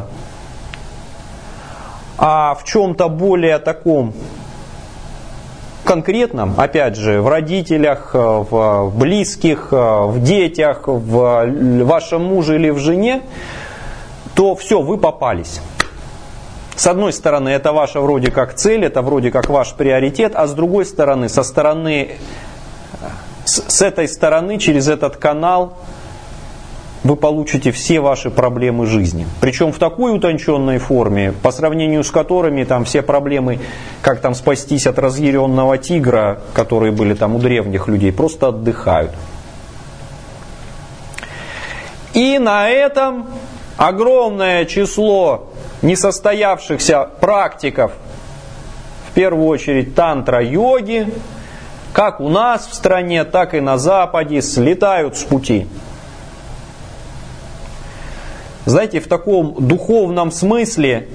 а в чем-то более таком конкретном, опять же, в родителях, в близких, в детях, в вашем муже или в жене, то все, вы попались. С одной стороны, это ваша вроде как цель, это вроде как ваш приоритет, а с другой стороны, со стороны, с, с этой стороны, через этот канал, вы получите все ваши проблемы жизни. Причем в такой утонченной форме, по сравнению с которыми там все проблемы, как там спастись от разъяренного тигра, которые были там у древних людей, просто отдыхают. И на этом огромное число несостоявшихся практиков, в первую очередь тантра-йоги, как у нас в стране, так и на Западе, слетают с пути. Знаете, в таком духовном смысле,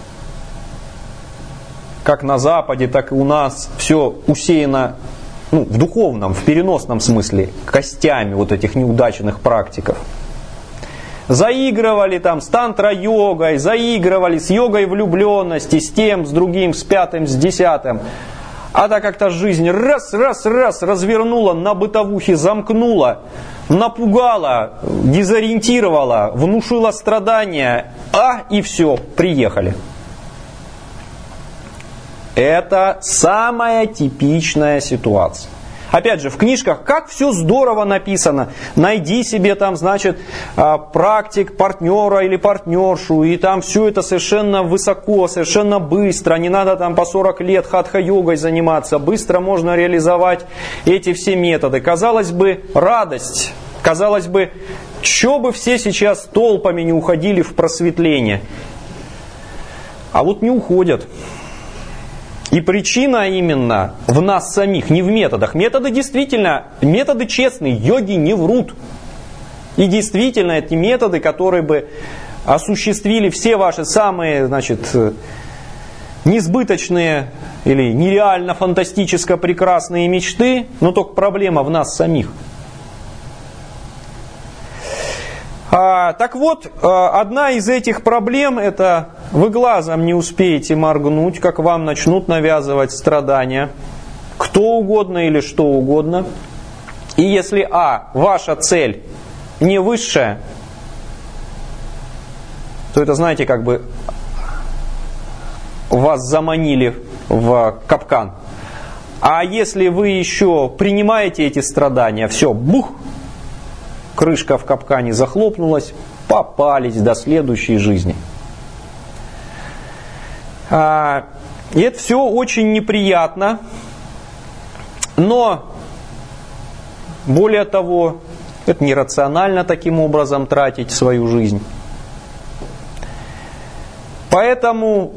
как на Западе, так и у нас, все усеяно, ну, в духовном, в переносном смысле, костями вот этих неудачных практиков. Заигрывали там с тантра-йогой, заигрывали с йогой влюбленности, с тем, с другим, с пятым, с десятым. А так как-то жизнь раз, раз, раз развернула, на бытовухе замкнула, напугала, дезориентировала, внушила страдания, а и все, приехали. Это самая типичная ситуация. Опять же, в книжках как все здорово написано. Найди себе там, значит, практик, партнера или партнершу, и там все это совершенно высоко, совершенно быстро. Не надо там по сорок лет хатха-йогой заниматься. Быстро можно реализовать эти все методы. Казалось бы, радость. Казалось бы, что бы все сейчас толпами не уходили в просветление. А вот не уходят. И причина именно в нас самих, не в методах. Методы действительно, методы честные, йоги не врут. И действительно эти методы, которые бы осуществили все ваши самые, значит, несбыточные или нереально фантастически прекрасные мечты, но только проблема в нас самих. А, так вот, одна из этих проблем — это вы глазом не успеете моргнуть, как вам начнут навязывать страдания, кто угодно или что угодно. И если, а, ваша цель не высшая, то это, знаете, как бы вас заманили в капкан. А если вы еще принимаете эти страдания, все, бух, крышка в капкане захлопнулась, попались до следующей жизни. А, и это все очень неприятно, но более того, это нерационально таким образом тратить свою жизнь. Поэтому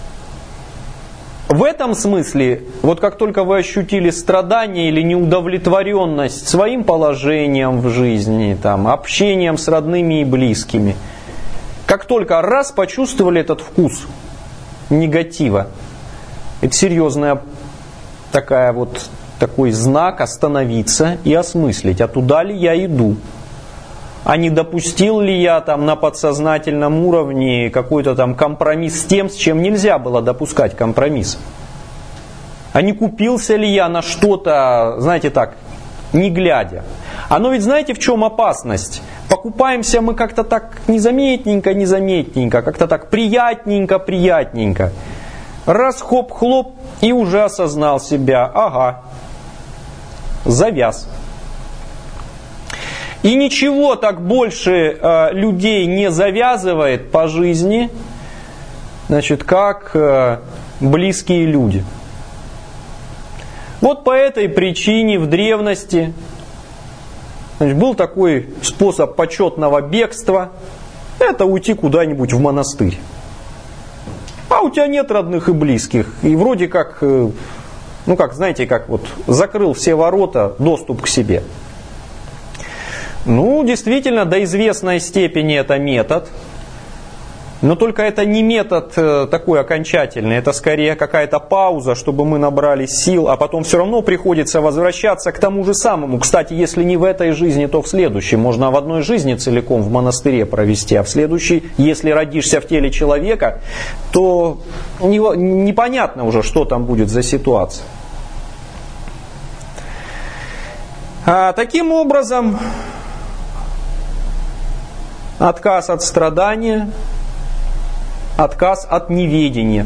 в этом смысле, вот как только вы ощутили страдание или неудовлетворенность своим положением в жизни, там, общением с родными и близкими, как только раз почувствовали этот вкус негатива, это серьезная такая вот, такой знак остановиться и осмыслить, а туда ли я иду, а не допустил ли я там на подсознательном уровне какой-то там компромисс с тем, с чем нельзя было допускать компромисс. А не купился ли я на что-то, знаете так, не глядя. Оно ведь знаете в чем опасность? Покупаемся мы как-то так незаметненько, незаметненько, как-то так приятненько, приятненько. Раз, хоп, хлоп, и уже осознал себя. Ага, завяз. И ничего так больше э, людей не завязывает по жизни, значит, как э, близкие люди. Вот по этой причине в древности, значит, был такой способ почетного бегства, это уйти куда-нибудь в монастырь. А у тебя нет родных и близких. И вроде как, ну как, знаете, как вот закрыл все ворота, доступ к себе. Ну, действительно, до известной степени это метод. Но только это не метод такой окончательный, это скорее какая-то пауза, чтобы мы набрали сил, а потом все равно приходится возвращаться к тому же самому. Кстати, если не в этой жизни, то в следующей. Можно в одной жизни целиком в монастыре провести, а в следующей, если родишься в теле человека, то непонятно уже, что там будет за ситуация. А таким образом, отказ от страдания, отказ от неведения.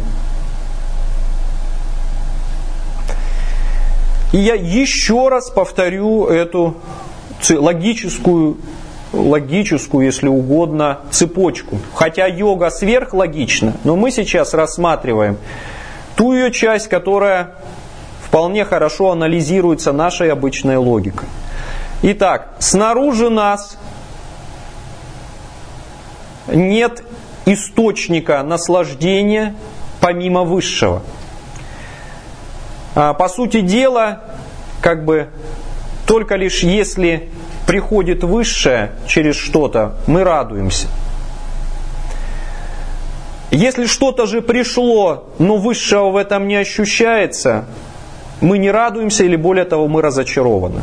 И я еще раз повторю эту логическую, логическую, если угодно, цепочку. Хотя йога сверхлогична, но мы сейчас рассматриваем ту ее часть, которая вполне хорошо анализируется нашей обычной логикой. Итак, снаружи нас нет источника наслаждения помимо высшего. А, по сути дела, как бы только лишь если приходит высшее через что-то, мы радуемся. Если что-то же пришло, но высшего в этом не ощущается, мы не радуемся или более того, мы разочарованы.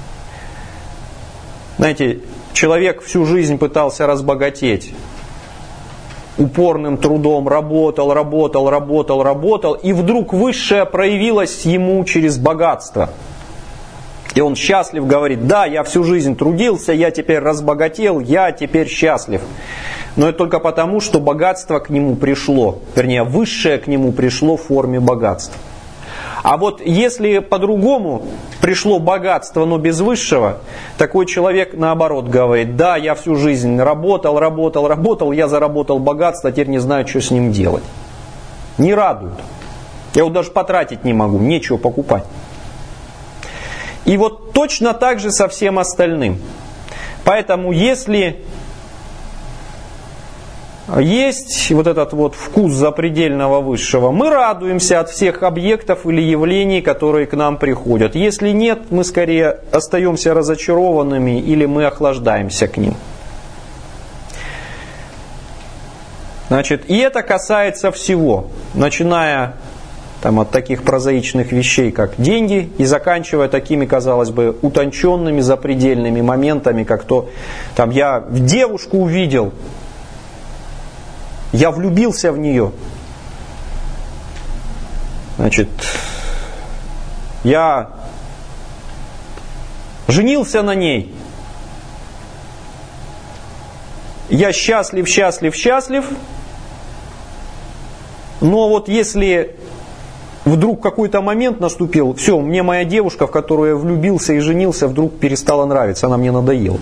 Знаете, человек всю жизнь пытался разбогатеть. Упорным трудом работал, работал, работал, работал, и вдруг высшее проявилось ему через богатство. И он счастлив, говорит: да, я всю жизнь трудился, я теперь разбогател, я теперь счастлив. Но это только потому, что богатство к нему пришло, вернее, высшее к нему пришло в форме богатства. А вот если по-другому пришло богатство, но без высшего, такой человек наоборот говорит: да, я всю жизнь работал, работал, работал, я заработал богатство, теперь не знаю, что с ним делать. Не радует. Я его даже потратить не могу, нечего покупать. И вот точно так же со всем остальным. Поэтому если есть вот этот вот вкус запредельного высшего, мы радуемся от всех объектов или явлений, которые к нам приходят. Если нет, мы скорее остаемся разочарованными или мы охлаждаемся к ним. Значит, и это касается всего, начиная там, от таких прозаичных вещей, как деньги, и заканчивая такими, казалось бы, утонченными, запредельными моментами, как то, там, я девушку увидел, я влюбился в нее. Значит, я женился на ней. Я счастлив, счастлив, счастлив. Но вот если вдруг какой-то момент наступил, все, мне моя девушка, в которую я влюбился и женился, вдруг перестала нравиться, она мне надоела.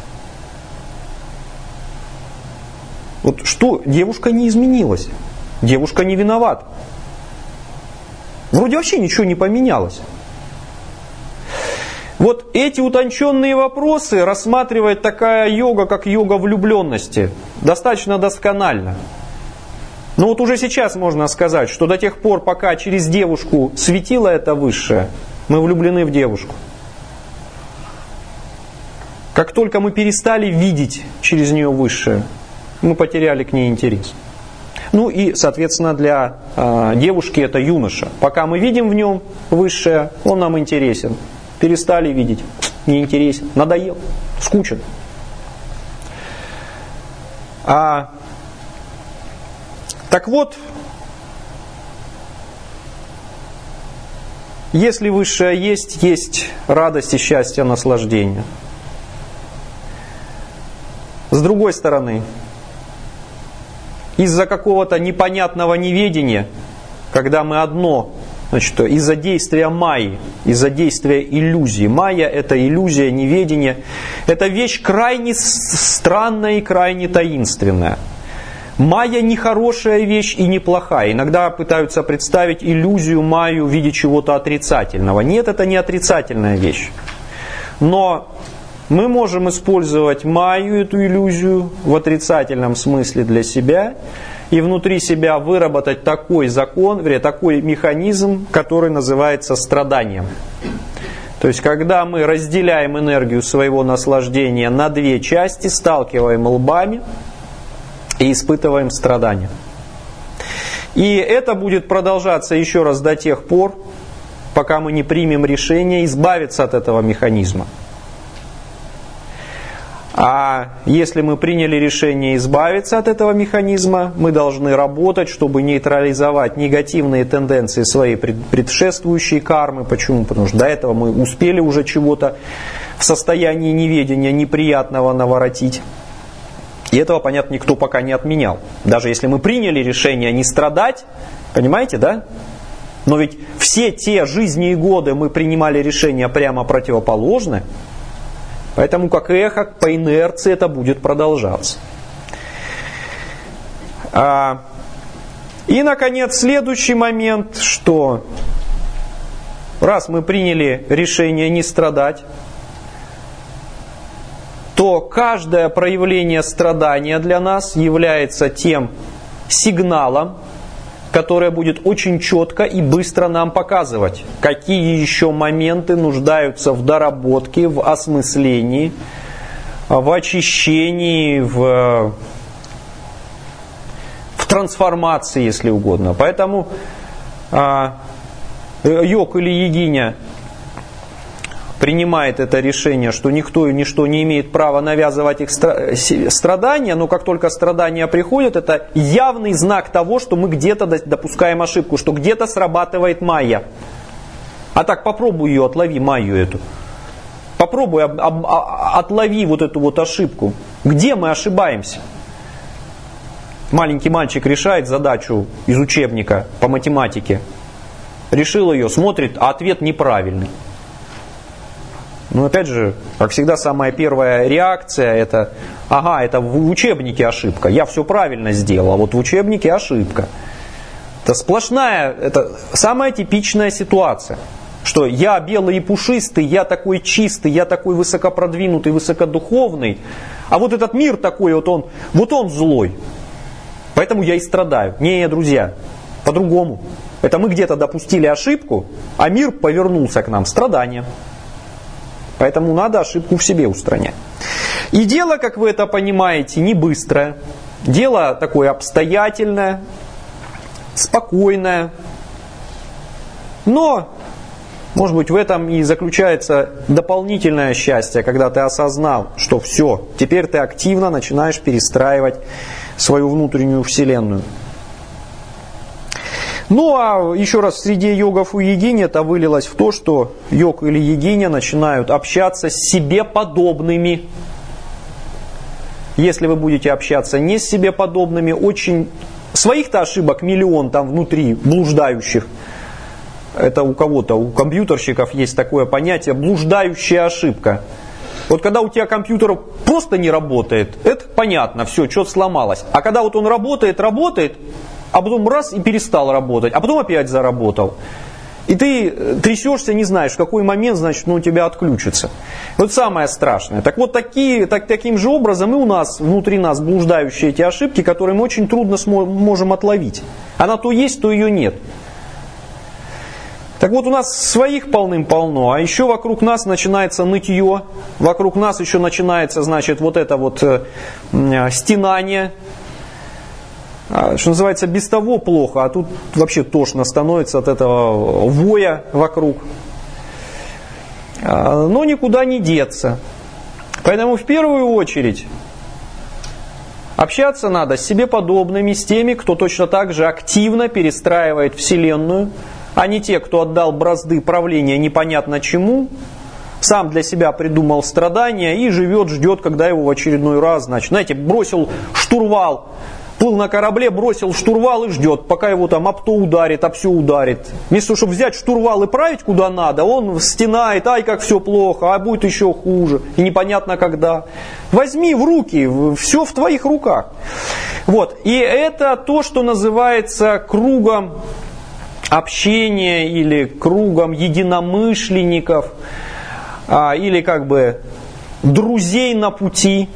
Вот что, девушка не изменилась, девушка не виновата. Вроде вообще ничего не поменялось. Вот эти утонченные вопросы рассматривает такая йога, как йога влюбленности, достаточно досконально. Но вот уже сейчас можно сказать, что до тех пор, пока через девушку светило это высшее, мы влюблены в девушку. Как только мы перестали видеть через нее высшее, мы потеряли к ней интерес. Ну и, соответственно, для э, девушки это юноша. Пока мы видим в нем высшее, он нам интересен. Перестали видеть, не интересен, надоел, скучен. А, так вот, если высшее есть, есть радость и счастье, наслаждение. С другой стороны, из-за какого-то непонятного неведения, когда мы одно, значит, из-за действия майи, из-за действия иллюзии. Майя – это иллюзия, неведение. Это вещь крайне странная и крайне таинственная. Майя не хорошая вещь и не плохая. Иногда пытаются представить иллюзию, майю в виде чего-то отрицательного. Нет, это не отрицательная вещь. Но Мы можем использовать майю, эту иллюзию, в отрицательном смысле для себя, и внутри себя выработать такой закон, вернее, такой механизм, который называется страданием. То есть, когда мы разделяем энергию своего наслаждения на две части, сталкиваем лбами и испытываем страдания. И это будет продолжаться еще раз до тех пор, пока мы не примем решение избавиться от этого механизма. А если мы приняли решение избавиться от этого механизма, мы должны работать, чтобы нейтрализовать негативные тенденции своей предшествующей кармы. Почему? Потому что до этого мы успели уже чего-то в состоянии неведения неприятного наворотить. И этого, понятно, никто пока не отменял. Даже если мы приняли решение не страдать, понимаете, да? Но ведь все те жизни и годы мы принимали решения прямо противоположные. Поэтому как эхо, по инерции это будет продолжаться. И, наконец, следующий момент, что раз мы приняли решение не страдать, то каждое проявление страдания для нас является тем сигналом, которое будет очень четко и быстро нам показывать, какие еще моменты нуждаются в доработке, в осмыслении, в очищении, в, в трансформации, если угодно. Поэтому а, йог или йогиня принимает это решение, что никто и ничто не имеет права навязывать их страдания, но как только страдания приходят, это явный знак того, что мы где-то допускаем ошибку, что где-то срабатывает майя. А так попробуй ее, отлови майю эту. Попробуй об, об, отлови вот эту вот ошибку. Где мы ошибаемся? Маленький мальчик решает задачу из учебника по математике. Решил ее, смотрит, а ответ неправильный. Ну, опять же, как всегда, самая первая реакция это, ага, это в учебнике ошибка, я все правильно сделал, а вот в учебнике ошибка. Это сплошная, это самая типичная ситуация, что я белый и пушистый, я такой чистый, я такой высокопродвинутый, высокодуховный, а вот этот мир такой, вот он, вот он злой, поэтому я и страдаю. Не, друзья, по-другому. Это мы где-то допустили ошибку, а мир повернулся к нам, страдания. Поэтому надо ошибку в себе устранять. И дело, как вы это понимаете, не быстрое. Дело такое обстоятельное, спокойное. Но, может быть, в этом и заключается дополнительное счастье, когда ты осознал, что все, теперь ты активно начинаешь перестраивать свою внутреннюю вселенную. Ну а еще раз, среди йогов и йогинь это вылилось в то, что йог или йогиня начинают общаться с себе подобными. Если вы будете общаться не с себе подобными, очень своих-то ошибок миллион там внутри блуждающих. Это у кого-то, у компьютерщиков есть такое понятие блуждающая ошибка. Вот когда у тебя компьютер просто не работает, это понятно, все, что-то сломалось. А когда вот он работает, работает, а потом раз и перестал работать, а потом опять заработал. И ты трясешься, не знаешь, в какой момент, значит, ну, у тебя отключится. Вот самое страшное. Так вот, такие, так, таким же образом и у нас, внутри нас блуждающие эти ошибки, которые мы очень трудно смо- можем отловить. Она то есть, то ее нет. Так вот, у нас своих полным-полно, а еще вокруг нас начинается нытье, вокруг нас еще начинается, значит, вот это вот э, э, стенание. Что называется, без того плохо, а тут вообще тошно становится от этого воя вокруг. Но никуда не деться. Поэтому в первую очередь общаться надо с себе подобными, с теми, кто точно так же активно перестраивает Вселенную, а не те, кто отдал бразды правления непонятно чему, сам для себя придумал страдания и живет, ждет, когда его в очередной раз, значит, знаете, бросил штурвал, плыл на корабле, бросил штурвал и ждет, пока его там об то ударит, об все ударит. Вместо того, чтобы взять штурвал и править куда надо, он стенает, ай, как все плохо, а будет еще хуже, и непонятно когда. Возьми в руки, все в твоих руках. Вот. И это то, что называется кругом общения или кругом единомышленников, или как бы друзей на пути.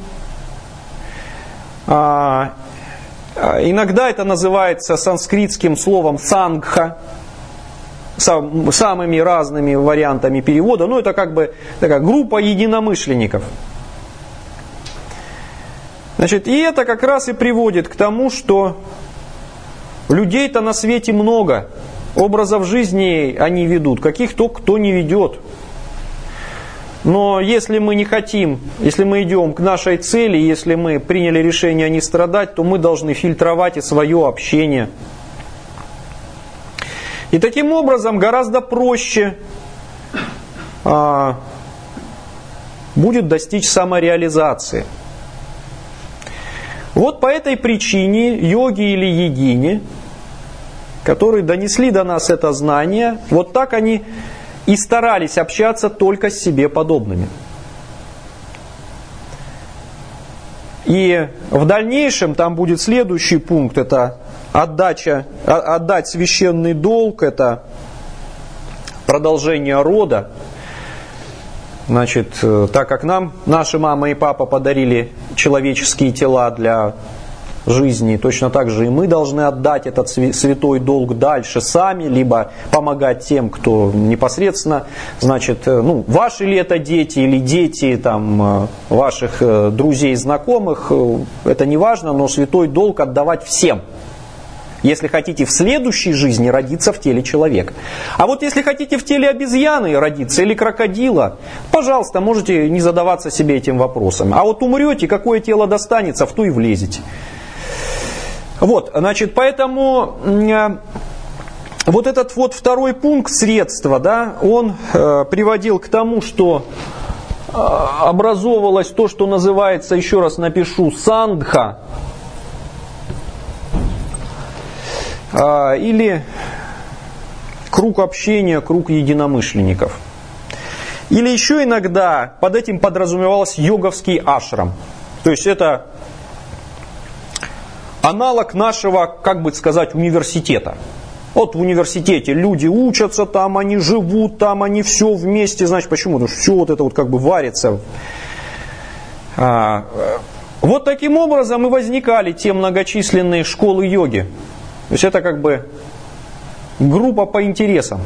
А, иногда это называется санскритским словом сангха, сам, самыми разными вариантами перевода. Ну, это как бы такая группа единомышленников. Значит, и это как раз и приводит к тому, что людей-то на свете много, образов жизни они ведут, каких-то кто не ведет. Но если мы не хотим, если мы идем к нашей цели, если мы приняли решение не страдать, то мы должны фильтровать и свое общение. И таким образом гораздо проще а, будет достичь самореализации. Вот по этой причине йоги или йогини, которые донесли до нас это знание, вот так они и старались общаться только с себе подобными. И в дальнейшем там будет следующий пункт, это отдача, отдать священный долг, это продолжение рода. Значит, так как нам наши мама и папа подарили человеческие тела для жизни, точно так же и мы должны отдать этот святой долг дальше сами, либо помогать тем, кто непосредственно, значит, ну, ваши ли это дети или дети там, ваших друзей, знакомых, это не важно, но святой долг отдавать всем. Если хотите в следующей жизни родиться в теле человека. А вот если хотите в теле обезьяны родиться или крокодила, пожалуйста, можете не задаваться себе этим вопросом. А вот умрете, какое тело достанется, в то и влезете. Вот, значит, поэтому э, вот этот вот второй пункт средства, да, он э, приводил к тому, что э, образовывалось то, что называется, еще раз напишу, сангха, или круг общения, круг единомышленников. Или еще иногда под этим подразумевалось йоговский ашрам. То есть это аналог нашего, как бы сказать, университета. Вот в университете люди учатся там, они живут там, они все вместе. Значит, почему? Потому что все вот это вот как бы варится. Вот таким образом и возникали те многочисленные школы йоги. То есть это как бы группа по интересам.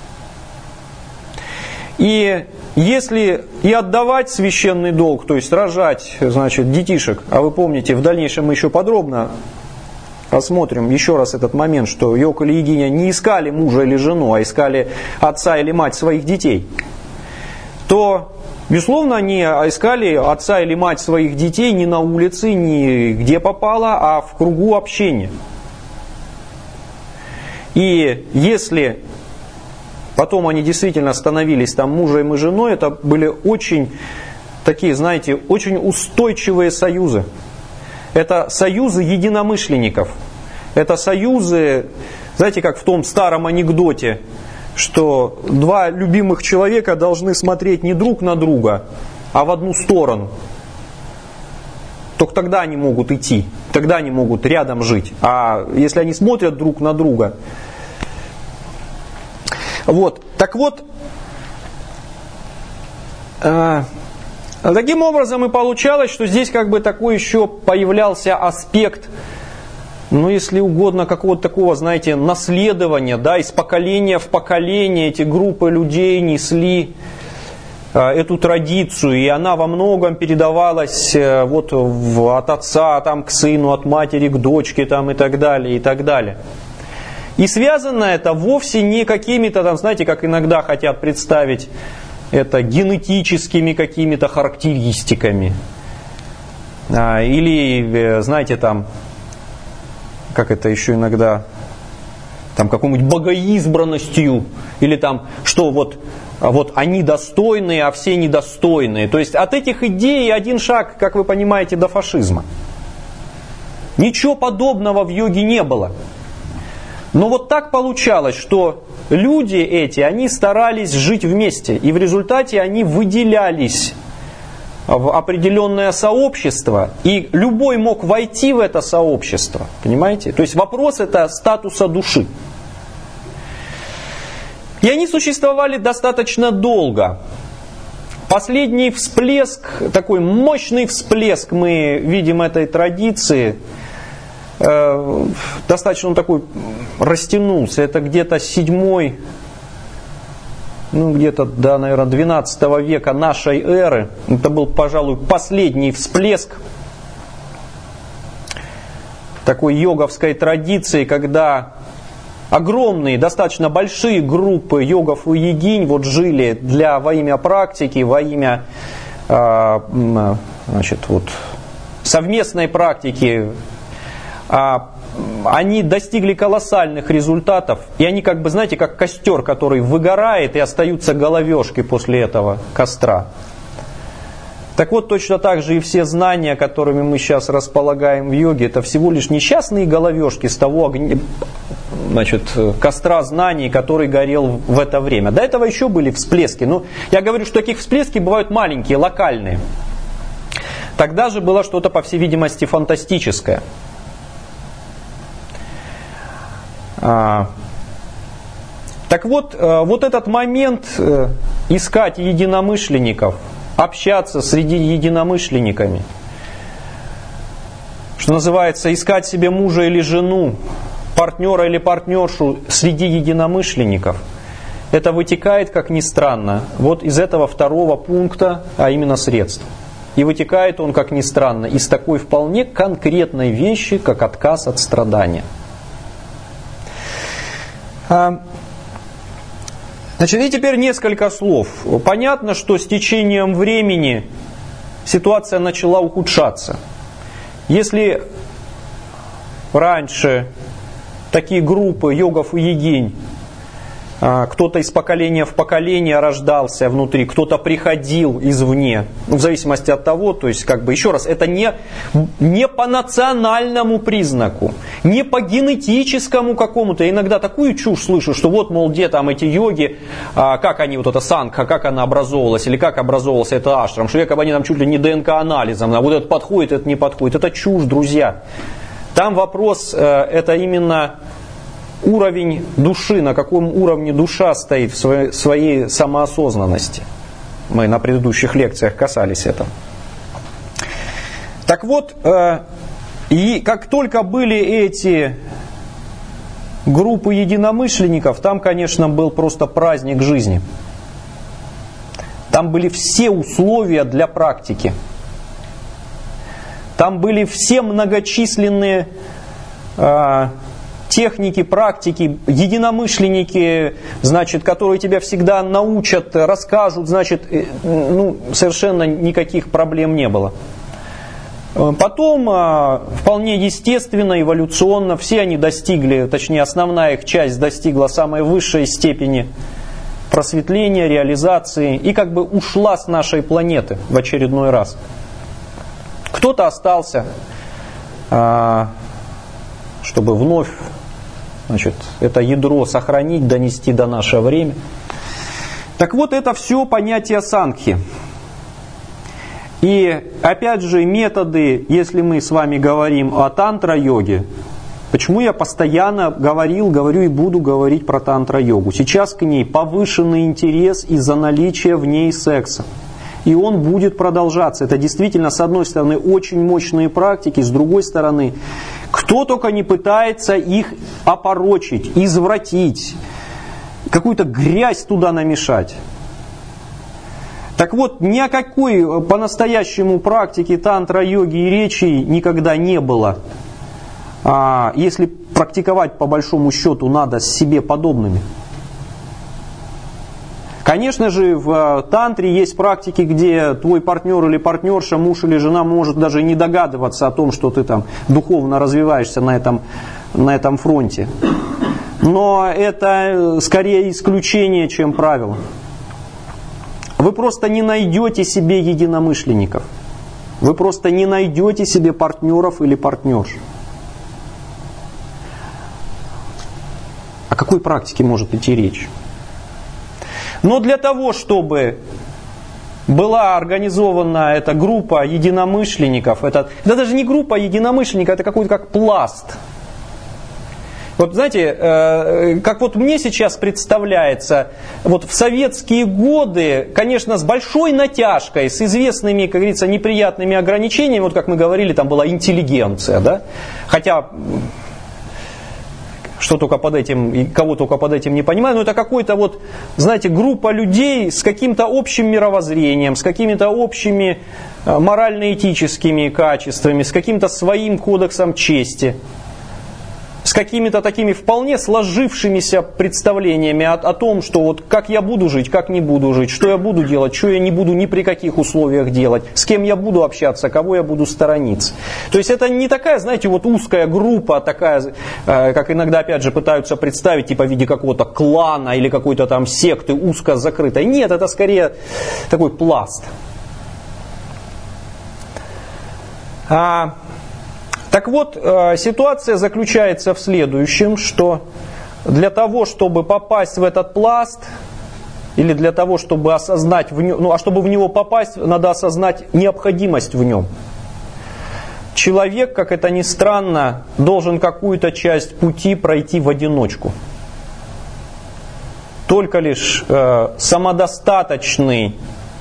И если и отдавать священный долг, то есть рожать, значит, детишек, а вы помните, в дальнейшем мы еще подробно рассмотрим еще раз этот момент, что йог или йогиня не искали мужа или жену, а искали отца или мать своих детей, то, безусловно, они искали отца или мать своих детей не на улице, не где попало, а в кругу общения. И если потом они действительно становились там мужем и женой, это были очень такие, знаете, очень устойчивые союзы. Это союзы единомышленников. Это союзы, знаете, как в том старом анекдоте, что два любимых человека должны смотреть не друг на друга, а в одну сторону. Только тогда они могут идти, тогда они могут рядом жить. А если они смотрят друг на друга... Вот, так вот, э, таким образом и получалось, что здесь как бы такой еще появлялся аспект, ну если угодно, какого-то такого, знаете, наследования, да, из поколения в поколение эти группы людей несли э, эту традицию, и она во многом передавалась э, вот в, от отца там, к сыну, от матери к дочке там, и так далее, и так далее. И связано это вовсе не какими-то, там, знаете, как иногда хотят представить, это генетическими какими-то характеристиками. А, или, знаете, там, как это еще иногда, там, какой-нибудь богоизбранностью, или там, что вот, вот они достойные, а все недостойные. То есть от этих идей один шаг, как вы понимаете, до фашизма. Ничего подобного в йоге не было. Но вот так получалось, что люди эти, они старались жить вместе, и в результате они выделялись в определенное сообщество, и любой мог войти в это сообщество, понимаете? То есть вопрос это статуса души. И они существовали достаточно долго. Последний всплеск, такой мощный всплеск мы видим этой традиции, э, достаточно он такой растянулся, это где-то седьмой, ну где-то до, наверное, двенадцатого века нашей эры, это был, пожалуй, последний всплеск такой йоговской традиции, когда огромные, достаточно большие группы йогов и йогинь вот жили для, во имя практики, во имя э, значит, вот, совместной практики. А, они достигли колоссальных результатов, и они как бы, знаете, как костер, который выгорает, и остаются головешки после этого костра. Так вот, точно так же и все знания, которыми мы сейчас располагаем в йоге, это всего лишь несчастные головешки с того огня, значит, костра знаний, который горел в это время. До этого еще были всплески. Но я говорю, что таких всплески бывают маленькие, локальные. Тогда же было что-то, по всей видимости, фантастическое. А, так вот, вот этот момент искать единомышленников, общаться среди единомышленниками, что называется, искать себе мужа или жену, партнера или партнершу среди единомышленников, это вытекает, как ни странно, вот из этого второго пункта, а именно средств. И вытекает он, как ни странно, из такой вполне конкретной вещи, как отказ от страдания. Значит, и теперь несколько слов. Понятно, что с течением времени ситуация начала ухудшаться. Если раньше такие группы йогов и йогинь, кто-то из поколения в поколение рождался внутри, кто-то приходил извне, ну, в зависимости от того, то есть, как бы, еще раз, это не, не по национальному признаку, не по генетическому какому-то. Я иногда такую чушь слышу, что вот, мол, где там эти йоги, а, как они, вот эта сангха, как она образовывалась, или как образовывался этот ашрам, что якобы они там чуть ли не ДНК-анализом, а вот это подходит, это не подходит. Это чушь, друзья. Там вопрос, это именно уровень души, на каком уровне душа стоит в своей, своей самоосознанности. Мы на предыдущих лекциях касались этого. Так вот, и как только были эти группы единомышленников, там, конечно, был просто праздник жизни. Там были все условия для практики. Там были все многочисленные э, техники, практики, единомышленники, значит, которые тебя всегда научат, расскажут, значит, э, ну, совершенно никаких проблем не было. Потом, э, вполне естественно, эволюционно, все они достигли, точнее, основная их часть достигла самой высшей степени просветления, реализации и как бы ушла с нашей планеты в очередной раз. Кто-то остался, чтобы вновь, значит, это ядро сохранить, донести до нашего времени. Так вот, это все понятие сангхи. И опять же, методы, если мы с вами говорим о тантра-йоге, почему я постоянно говорил, говорю и буду говорить про тантра-йогу? Сейчас к ней повышенный интерес из-за наличия в ней секса. И он будет продолжаться. Это действительно, с одной стороны, очень мощные практики, с другой стороны, кто только не пытается их опорочить, извратить, какую-то грязь туда намешать. Так вот, ни о какой по-настоящему практике тантра-йоги и речи никогда не было. А если практиковать, по большому счету, надо с себе подобными. Конечно же, в тантре есть практики, где твой партнер или партнерша, муж или жена может даже не догадываться о том, что ты там духовно развиваешься на этом, на этом фронте. Но это скорее исключение, чем правило. Вы просто не найдете себе единомышленников. Вы просто не найдете себе партнеров или партнерш. О какой практике может идти речь? Но для того, чтобы была организована эта группа единомышленников, это, это даже не группа единомышленников, это какой-то как пласт. Вот знаете, как вот мне сейчас представляется, вот в советские годы, конечно, с большой натяжкой, с известными, как говорится, неприятными ограничениями, вот как мы говорили, там была интеллигенция, да, хотя... что только под этим, и кого только под этим не понимаю, но это какой-то вот, знаете, группа людей с каким-то общим мировоззрением, с какими-то общими морально-этическими качествами, с каким-то своим кодексом чести, с какими-то такими вполне сложившимися представлениями о, о том, что вот как я буду жить, как не буду жить, что я буду делать, что я не буду ни при каких условиях делать, с кем я буду общаться, кого я буду сторониться. То есть это не такая, знаете, вот узкая группа, такая, как иногда опять же пытаются представить, типа в виде какого-то клана или какой-то там секты узко закрытой. Нет, это скорее такой пласт. А... Так вот, ситуация заключается в следующем, что для того, чтобы попасть в этот пласт, или для того, чтобы осознать в нем, ну а чтобы в него попасть, надо осознать необходимость в нем. Человек, как это ни странно, должен какую-то часть пути пройти в одиночку. Только лишь э, самодостаточный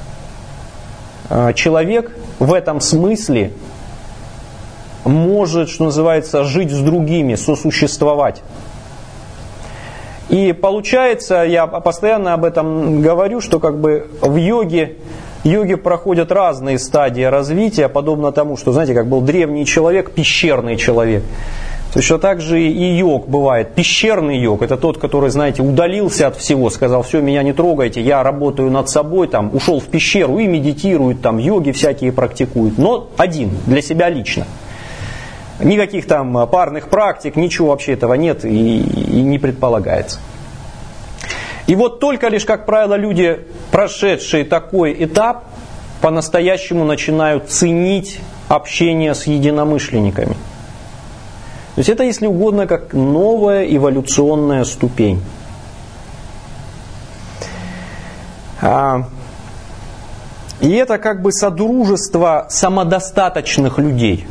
э, человек в этом смысле может, что называется, жить с другими, сосуществовать. И получается, я постоянно об этом говорю, что как бы в йоге, йоги проходят разные стадии развития, подобно тому, что, знаете, как был древний человек, пещерный человек. Точно так же и йог бывает. Пещерный йог, это тот, который, знаете, удалился от всего, сказал, все, меня не трогайте, я работаю над собой, там, ушел в пещеру и медитирует, там, йоги всякие практикуют, но один, для себя лично. Никаких там парных практик, ничего вообще этого нет и, и не предполагается. И вот только лишь, как правило, люди, прошедшие такой этап, по-настоящему начинают ценить общение с единомышленниками. То есть это, если угодно, как новая эволюционная ступень. И это как бы содружество самодостаточных людей.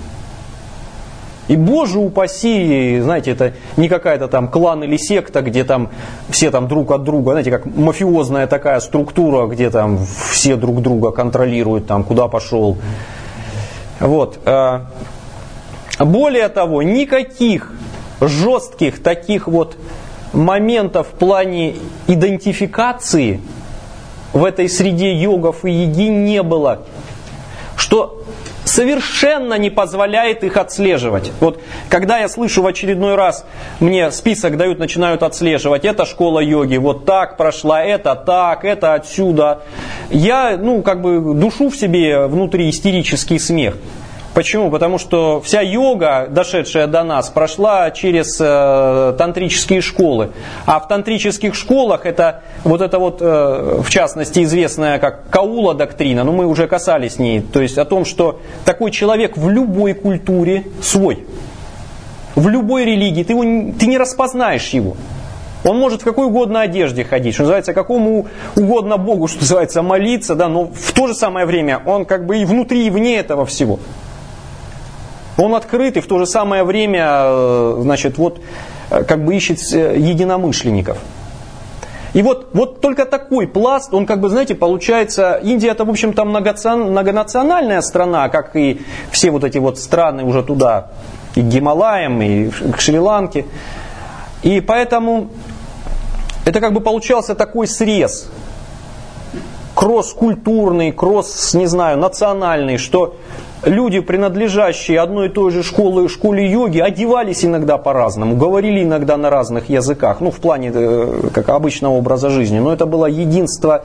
И, боже упаси, знаете, это не какая-то там клан или секта, где там все там друг от друга, знаете, как мафиозная такая структура, где там все друг друга контролируют, там, куда пошел. Вот. Более того, никаких жестких таких вот моментов в плане идентификации в этой среде йогов и йогинь не было, что совершенно не позволяет их отслеживать. Вот когда я слышу в очередной раз, мне список дают, начинают отслеживать, это школа йоги, вот так прошла, это так, это отсюда. Я, ну, как бы душу в себе внутри истерический смех. Почему? Потому что вся йога, дошедшая до нас, прошла через э, тантрические школы. А в тантрических школах это вот это вот, э, в частности, известная как Каула доктрина, но мы уже касались ней. То есть о том, что такой человек в любой культуре свой. В любой религии. Ты, его, ты не распознаешь его. Он может в какой угодно одежде ходить, что называется, какому угодно Богу, что называется, молиться, да, но в то же самое время он как бы и внутри, и вне этого всего. Он открыт и в то же самое время, значит, вот, как бы ищет единомышленников. И вот, вот только такой пласт, он как бы, знаете, получается, Индия это, в общем-то, многонациональная страна, как и все вот эти вот страны уже туда, и к Гималаям, и к Шри-Ланке. И поэтому это как бы получался такой срез, кросс-культурный, кросс, не знаю, национальный, что люди, принадлежащие одной и той же школе, школе йоги, одевались иногда по-разному, говорили иногда на разных языках, ну, в плане как обычного образа жизни, но это было единство.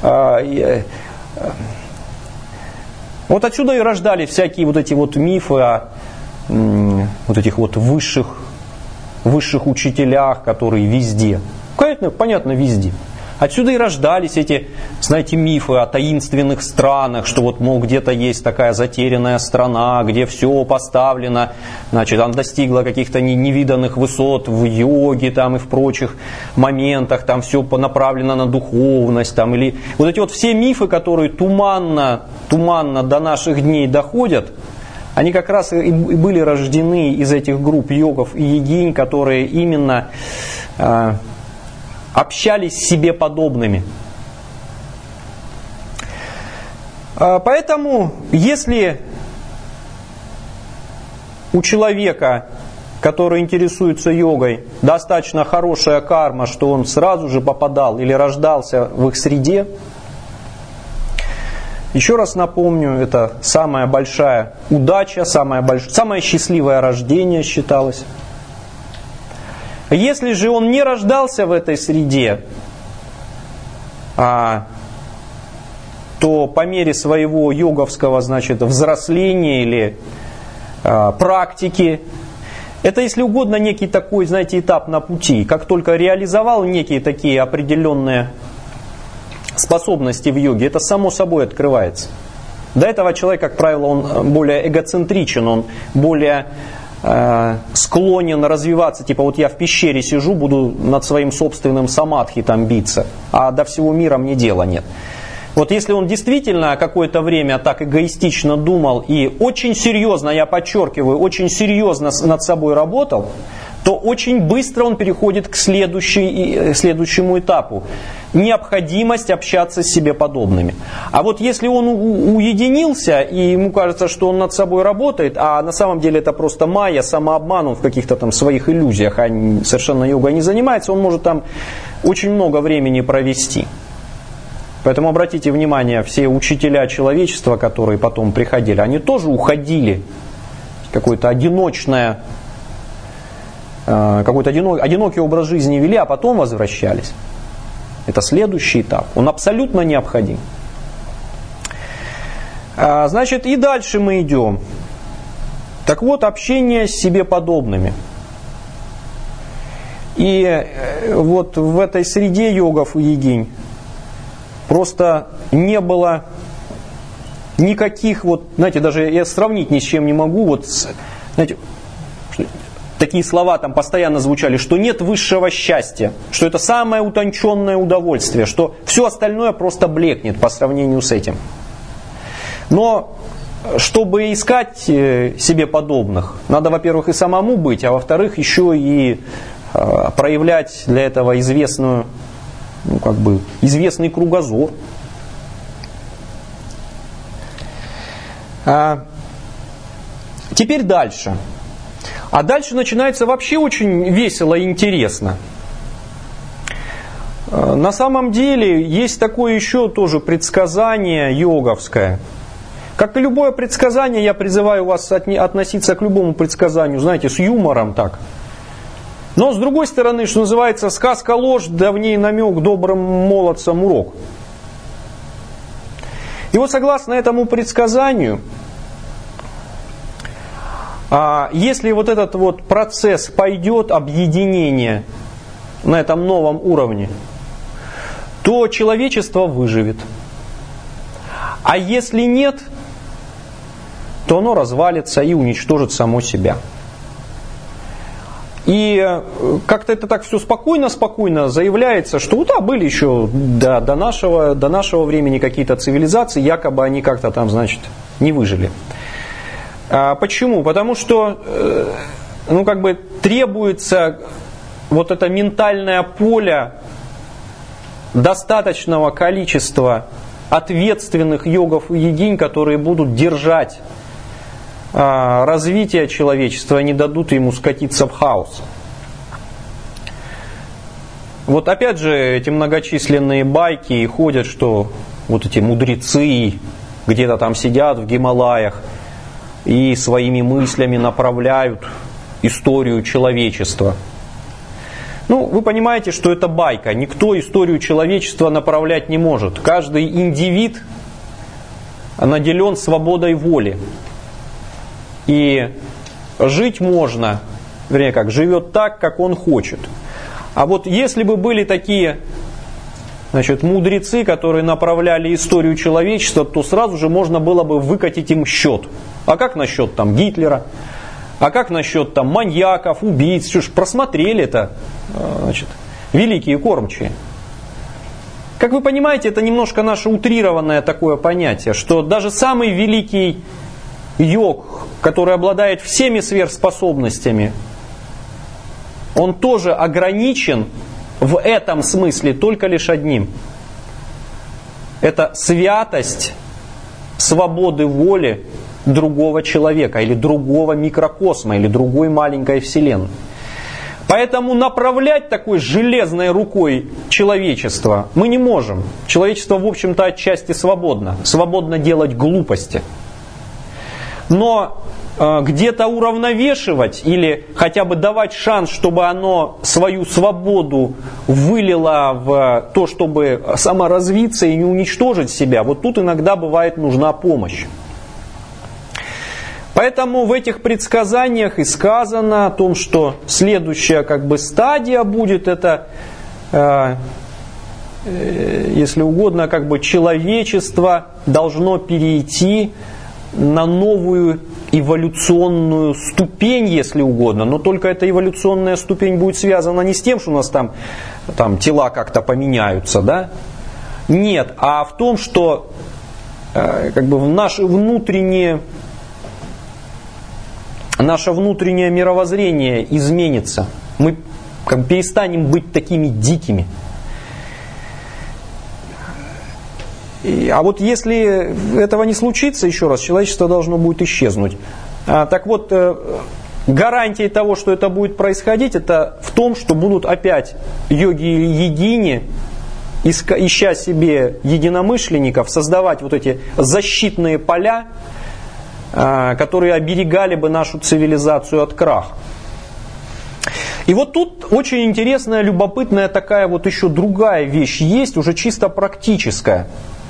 Вот отсюда и рождались всякие вот эти вот мифы о вот этих вот высших, высших учителях, которые везде. Понятно, понятно, везде. Отсюда и рождались эти, знаете, мифы о таинственных странах, что вот, мол, где-то есть такая затерянная страна, где все поставлено, значит, она достигла каких-то невиданных высот в йоге там, и в прочих моментах, там все направлено на духовность. Там, или... Вот эти вот все мифы, которые туманно, туманно до наших дней доходят, они как раз и были рождены из этих групп йогов и йогинь, которые именно э, общались с себе подобными. Поэтому, если у человека, который интересуется йогой, достаточно хорошая карма, что он сразу же попадал или рождался в их среде, еще раз напомню, это самая большая удача, самое, больш... самое счастливое рождение считалось. Если же он не рождался в этой среде, а то по мере своего йоговского, значит, взросления или э, практики, это, если угодно, некий такой, знаете, этап на пути. Как только реализовал некие такие определенные способности в йоге, это само собой открывается. До этого человек, как правило, он более эгоцентричен, он более э, склонен развиваться. Типа, вот я в пещере сижу, буду над своим собственным самадхи там биться, а до всего мира мне дела нет. Вот если он действительно какое-то время так эгоистично думал и очень серьезно, я подчеркиваю, очень серьезно над собой работал, то очень быстро он переходит к следующей, следующему этапу. Необходимость общаться с себе подобными. А вот если он уединился, и ему кажется, что он над собой работает, а на самом деле это просто майя, самообман, он в каких-то там своих иллюзиях, а совершенно йогой не занимается, он может там очень много времени провести. Поэтому обратите внимание, все учителя человечества, которые потом приходили, они тоже уходили в какое-то одиночное, какой-то одинокий образ жизни вели, а потом возвращались. Это следующий этап, он абсолютно необходим. Значит, и дальше мы идем. Так вот, общение с себе подобными. И вот в этой среде йогов и йогинь просто не было никаких, вот, знаете, даже я сравнить ни с чем не могу, вот, знаете, такие слова там постоянно звучали, что нет высшего счастья, что это самое утонченное удовольствие, что все остальное просто блекнет по сравнению с этим. Но чтобы искать себе подобных, надо, во-первых, и самому быть, а во-вторых, еще и э, проявлять для этого известную, ну, как бы, известный кругозор. А, теперь дальше. А дальше начинается вообще очень весело и интересно. На самом деле есть такое еще тоже предсказание йоговское. Как и любое предсказание, я призываю вас относиться к любому предсказанию, знаете, с юмором так. Но с другой стороны, что называется, сказка ложь, да в ней намек добрым молодцам урок. И вот согласно этому предсказанию, если вот этот вот процесс пойдет, объединение на этом новом уровне, то человечество выживет. А если нет, то оно развалится и уничтожит само себя. И как-то это так все спокойно-спокойно заявляется, что да, были еще до, до, нашего, до нашего времени какие-то цивилизации, якобы они как-то там, значит, не выжили. А почему? Потому что ну, как бы требуется вот это ментальное поле достаточного количества ответственных йогов и йогинь, которые будут держать а, развитие человечества и не дадут ему скатиться в хаос. Вот опять же эти многочисленные байки и ходят, что вот эти мудрецы где-то там сидят в Гималаях и своими мыслями направляют историю человечества. Ну, вы понимаете, что это байка. Никто историю человечества направлять не может. Каждый индивид наделен свободой воли. И жить можно, вернее как, живет так, как он хочет. А вот если бы были такие, значит, мудрецы, которые направляли историю человечества, то сразу же можно было бы выкатить им счет. А как насчет там Гитлера? А как насчет там маньяков, убийц? Что ж, просмотрели-то, значит, великие кормчие. Как вы понимаете, это немножко наше утрированное такое понятие, что даже самый великий йог который обладает всеми сверхспособностями, он тоже ограничен в этом смысле только лишь одним. Это святость свободы воли другого человека, или другого микрокосма, или другой маленькой вселенной. Поэтому направлять такой железной рукой человечество мы не можем. Человечество, в общем-то, отчасти свободно. Свободно делать глупости. Но э, где-то уравновешивать или хотя бы давать шанс, чтобы оно свою свободу вылило в то, чтобы саморазвиться и не уничтожить себя, вот тут иногда бывает нужна помощь. Поэтому в этих предсказаниях и сказано о том, что следующая как бы стадия будет, это, э, э, если угодно, как бы человечество должно перейти на новую эволюционную ступень, если угодно. Но только эта эволюционная ступень будет связана не с тем, что у нас там, там тела как-то поменяются, да? Нет, а в том, что э, как бы в наши внутренние Наше внутреннее мировоззрение изменится. Мы как бы перестанем быть такими дикими. И, а вот если этого не случится, еще раз, человечество должно будет исчезнуть. А, так вот, э, гарантией того, что это будет происходить, это в том, что будут опять йоги и йогини, ища себе единомышленников, создавать вот эти защитные поля, которые оберегали бы нашу цивилизацию от краха. И вот тут очень интересная, любопытная такая вот еще другая вещь есть, уже чисто практическая.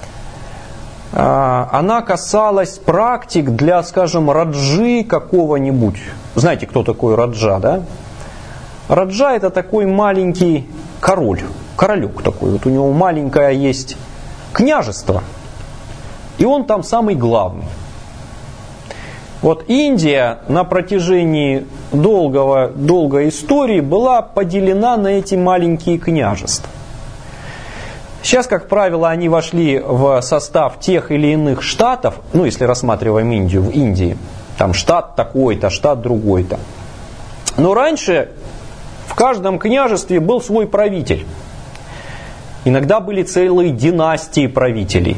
Она касалась практик для, скажем, раджи какого-нибудь. Знаете, кто такой раджа, да? Раджа — это такой маленький король, королек такой. Вот у него маленькое есть княжество, и он там самый главный. Вот Индия на протяжении долгого, долгой истории была поделена на эти маленькие княжества. Сейчас, как правило, они вошли в состав тех или иных штатов, ну, если рассматриваем Индию, в Индии, там штат такой-то, штат другой-то. Но раньше в каждом княжестве был свой правитель. Иногда были целые династии правителей.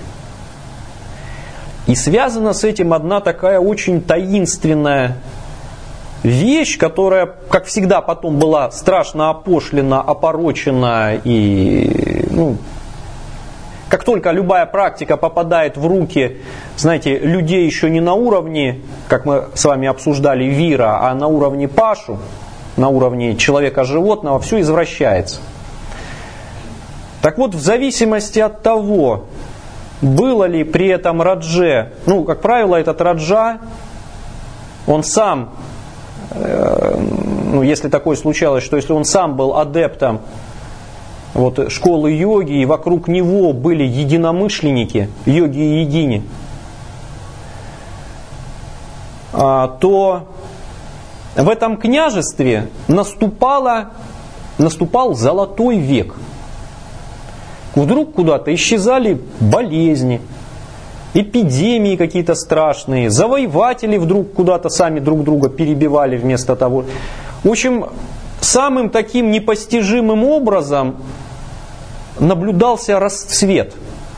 И связана с этим одна такая очень таинственная вещь, которая, как всегда, потом была страшно опошлена, опорочена. И, ну, как только любая практика попадает в руки, знаете, людей еще не на уровне, как мы с вами обсуждали, вира, а на уровне пашу, на уровне человека-животного, все извращается. Так вот, в зависимости от того, было ли при этом радже, ну, как правило, этот раджа, он сам, э, ну, если такое случалось, что если он сам был адептом вот, школы йоги, и вокруг него были единомышленники, йоги и йогини, э, то в этом княжестве наступало, наступал золотой век. Вдруг куда-то исчезали болезни, эпидемии какие-то страшные, завоеватели вдруг куда-то сами друг друга перебивали вместо того. В общем, самым таким непостижимым образом наблюдался расцвет.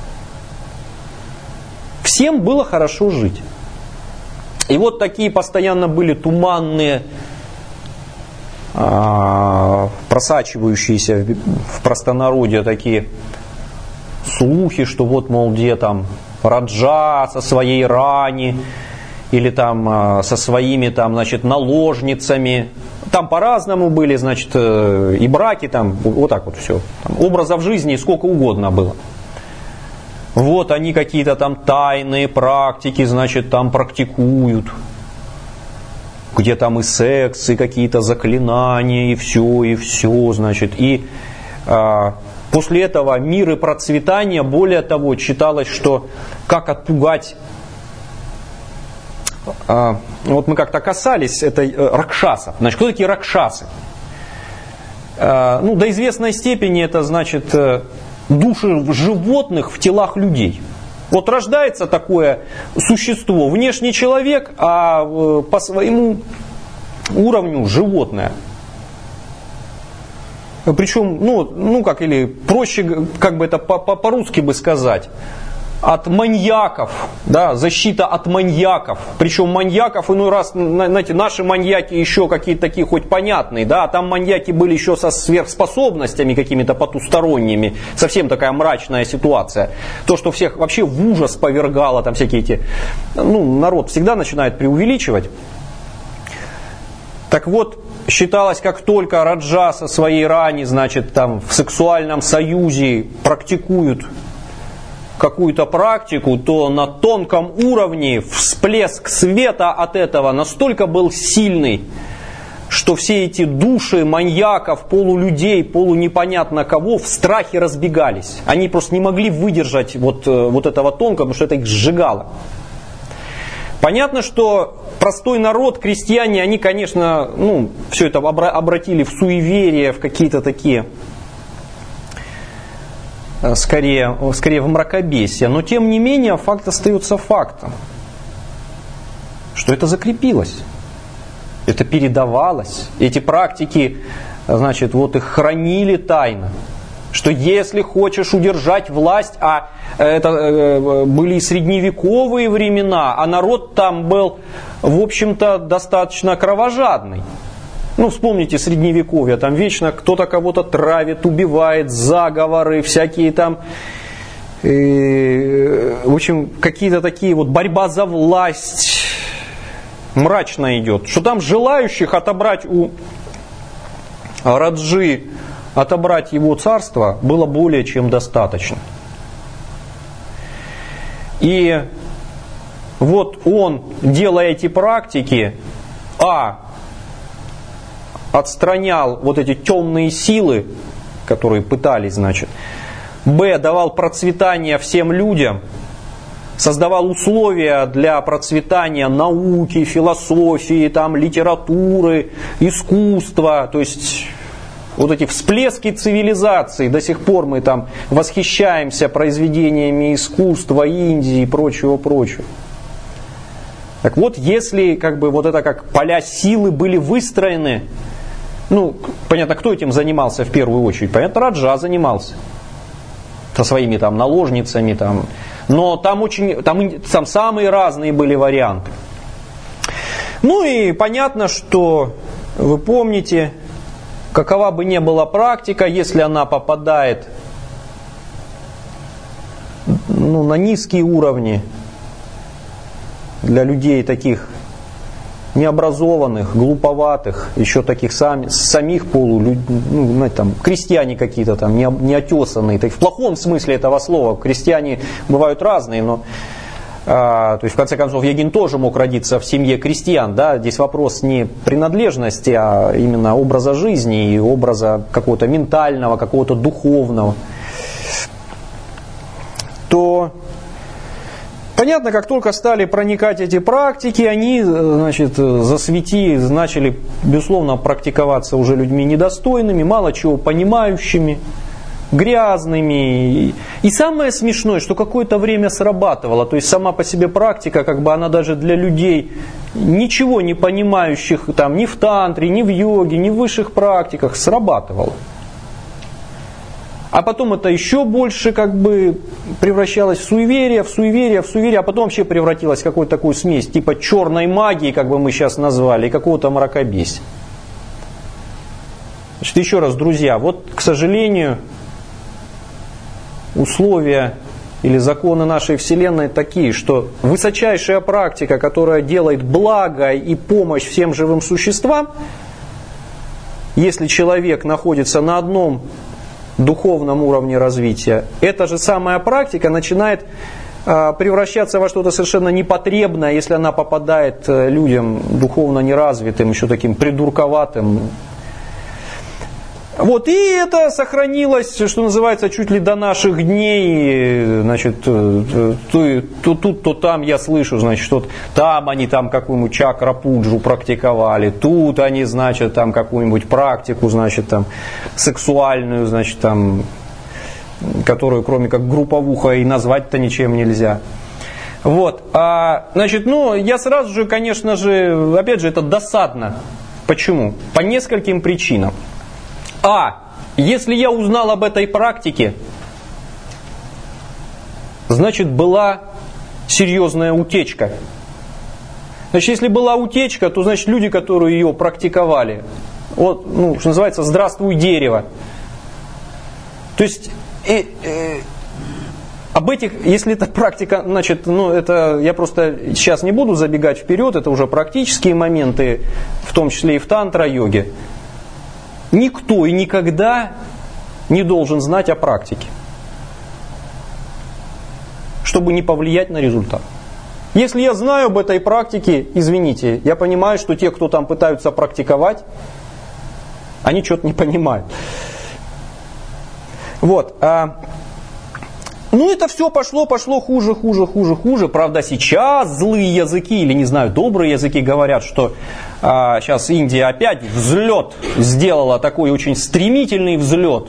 Всем было хорошо жить. И вот такие постоянно были туманные, просачивающиеся в простонародье такие слухи, что вот, мол, где там раджа со своей рани, или там со своими там, значит, наложницами. Там по-разному были, значит, и браки, там, вот так вот все. Там образов жизни сколько угодно было. Вот они какие-то там тайные практики, значит, там практикуют. Где там и секс, и какие-то заклинания, и все, и все, значит. И а, после этого мир и процветание, более того, читалось, что как отпугать, а, вот мы как-то касались этой ракшасов. Значит, кто такие ракшасы? А, ну, до известной степени это, значит, души животных в телах людей. Вот рождается такое существо, внешний человек, а по своему уровню животное. Причем, ну, ну как, или проще, как бы это по-русски бы сказать, от маньяков, да, защита от маньяков. Причем маньяков, иной раз, знаете, наши маньяки еще какие-то такие хоть понятные, да, а там маньяки были еще со сверхспособностями какими-то потусторонними. Совсем такая мрачная ситуация. То, что всех вообще в ужас повергало, там всякие эти, ну, народ всегда начинает преувеличивать. Так вот, считалось, как только Раджа со своей рани, значит, там в сексуальном союзе практикуют какую-то практику, то на тонком уровне всплеск света от этого настолько был сильный, что все эти души маньяков, полулюдей, полунепонятно кого в страхе разбегались. Они просто не могли выдержать вот, вот этого тонкого, потому что это их сжигало. Понятно, что простой народ, крестьяне, они, конечно, ну, все это обратили в суеверие, в какие-то такие, скорее, скорее в мракобесие. Но тем не менее, факт остается фактом, что это закрепилось, это передавалось. Эти практики, значит, вот их хранили тайно. Что если хочешь удержать власть, а это э, были средневековые времена, а народ там был, в общем-то, достаточно кровожадный. Ну, вспомните средневековье, там вечно кто-то кого-то травит, убивает, заговоры, всякие там, э, в общем, какие-то такие вот борьба за власть мрачно идет. Что там желающих отобрать у Раджи, отобрать его царство было более чем достаточно. И вот он, делая эти практики, а, отстранял вот эти темные силы, которые пытались, значит, б, давал процветание всем людям, создавал условия для процветания науки, философии, там, литературы, искусства, то есть вот эти всплески цивилизации, до сих пор мы там восхищаемся произведениями искусства Индии и прочего-прочего. Так вот, если как бы вот это как поля силы были выстроены, ну, понятно, кто этим занимался в первую очередь? Понятно, Раджа занимался со своими там наложницами, там. Но там очень, там, там самые разные были варианты. Ну и понятно, что вы помните, какова бы ни была практика, если она попадает, ну, на низкие уровни для людей таких необразованных, глуповатых, еще таких сам, самих полу, ну, знаете, там, крестьяне какие-то там, не, неотесанные, так, в плохом смысле этого слова, крестьяне бывают разные, но а, то есть в конце концов Ягин тоже мог родиться в семье крестьян, да, здесь вопрос не принадлежности, а именно образа жизни и образа какого-то ментального, какого-то духовного, то понятно, как только стали проникать эти практики, они, значит, засвети, начали, безусловно, практиковаться уже людьми недостойными, мало чего понимающими, грязными. И самое смешное, что какое-то время срабатывало, то есть сама по себе практика, как бы она даже для людей, ничего не понимающих там, ни в тантре, ни в йоге, ни в высших практиках, срабатывала. А потом это еще больше как бы превращалось в суеверие, в суеверие, в суеверие, а потом вообще превратилось в какую-то такую смесь, типа черной магии, как бы мы сейчас назвали, и какого-то мракобесия. Значит, еще раз, друзья, вот, к сожалению, условия или законы нашей Вселенной такие, что высочайшая практика, которая делает благо и помощь всем живым существам, если человек находится на одном духовном уровне развития, эта же самая практика начинает э, превращаться во что-то совершенно непотребное, если она попадает э, людям духовно неразвитым, еще таким придурковатым. Вот, и это сохранилось, что называется, чуть ли до наших дней, значит, то, то, то тут, то там я слышу, значит, что там они там какую-нибудь чакра-пуджу практиковали, тут они, значит, там какую-нибудь практику, значит, там, сексуальную, значит, там, которую кроме как групповуха и назвать-то ничем нельзя. Вот, а, значит, ну, я сразу же, конечно же, опять же, это досадно. Почему? По нескольким причинам. А, если я узнал об этой практике, значит, была серьезная утечка. Значит, если была утечка, то, значит, люди, которые ее практиковали, вот, ну, что называется, здравствуй, дерево. То есть, и, и, об этих, если эта практика, значит, ну, это, я просто сейчас не буду забегать вперед, это уже практические моменты, в том числе и в тантра-йоге. Никто и никогда не должен знать о практике, чтобы не повлиять на результат. Если я знаю об этой практике, извините, я понимаю, что те, кто там пытаются практиковать, они что-то не понимают. Вот. А, ну, это все пошло, пошло хуже, хуже, хуже, хуже. Правда, сейчас злые языки, или, не знаю, добрые языки говорят, что а, сейчас Индия опять взлет сделала, такой очень стремительный взлет.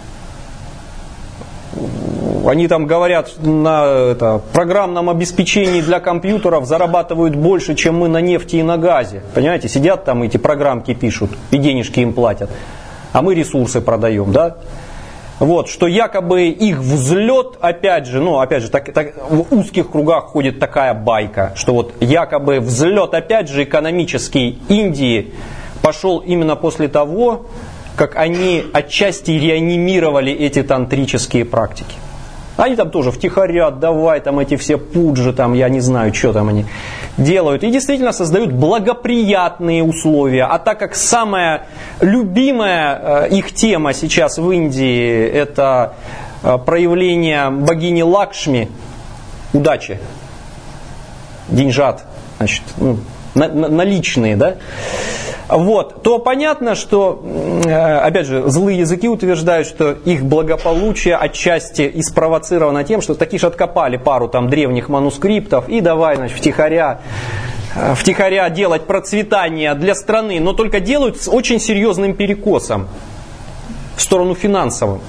Они там говорят, на это, программном обеспечении для компьютеров зарабатывают больше, чем мы на нефти и на газе. Понимаете, сидят там, эти программки пишут, и денежки им платят. А мы ресурсы продаем, да? Вот, что якобы их взлет, опять же, ну, опять же, так, так, в узких кругах ходит такая байка, что вот якобы взлет, опять же, экономический Индии пошел именно после того, как они отчасти реанимировали эти тантрические практики. Они там тоже втихаря, давай там эти все пуджи, там, я не знаю, что там они делают. И действительно создают благоприятные условия. А так как самая любимая э, их тема сейчас в Индии, это э, проявление богини Лакшми, удачи, деньжат, значит, ну, на, на, наличные, да? Вот, то понятно, что, опять же, злые языки утверждают, что их благополучие отчасти и спровоцировано тем, что такие же откопали пару там древних манускриптов и давай, значит, втихаря, втихаря делать процветание для страны, но только делают с очень серьезным перекосом в сторону финансовую.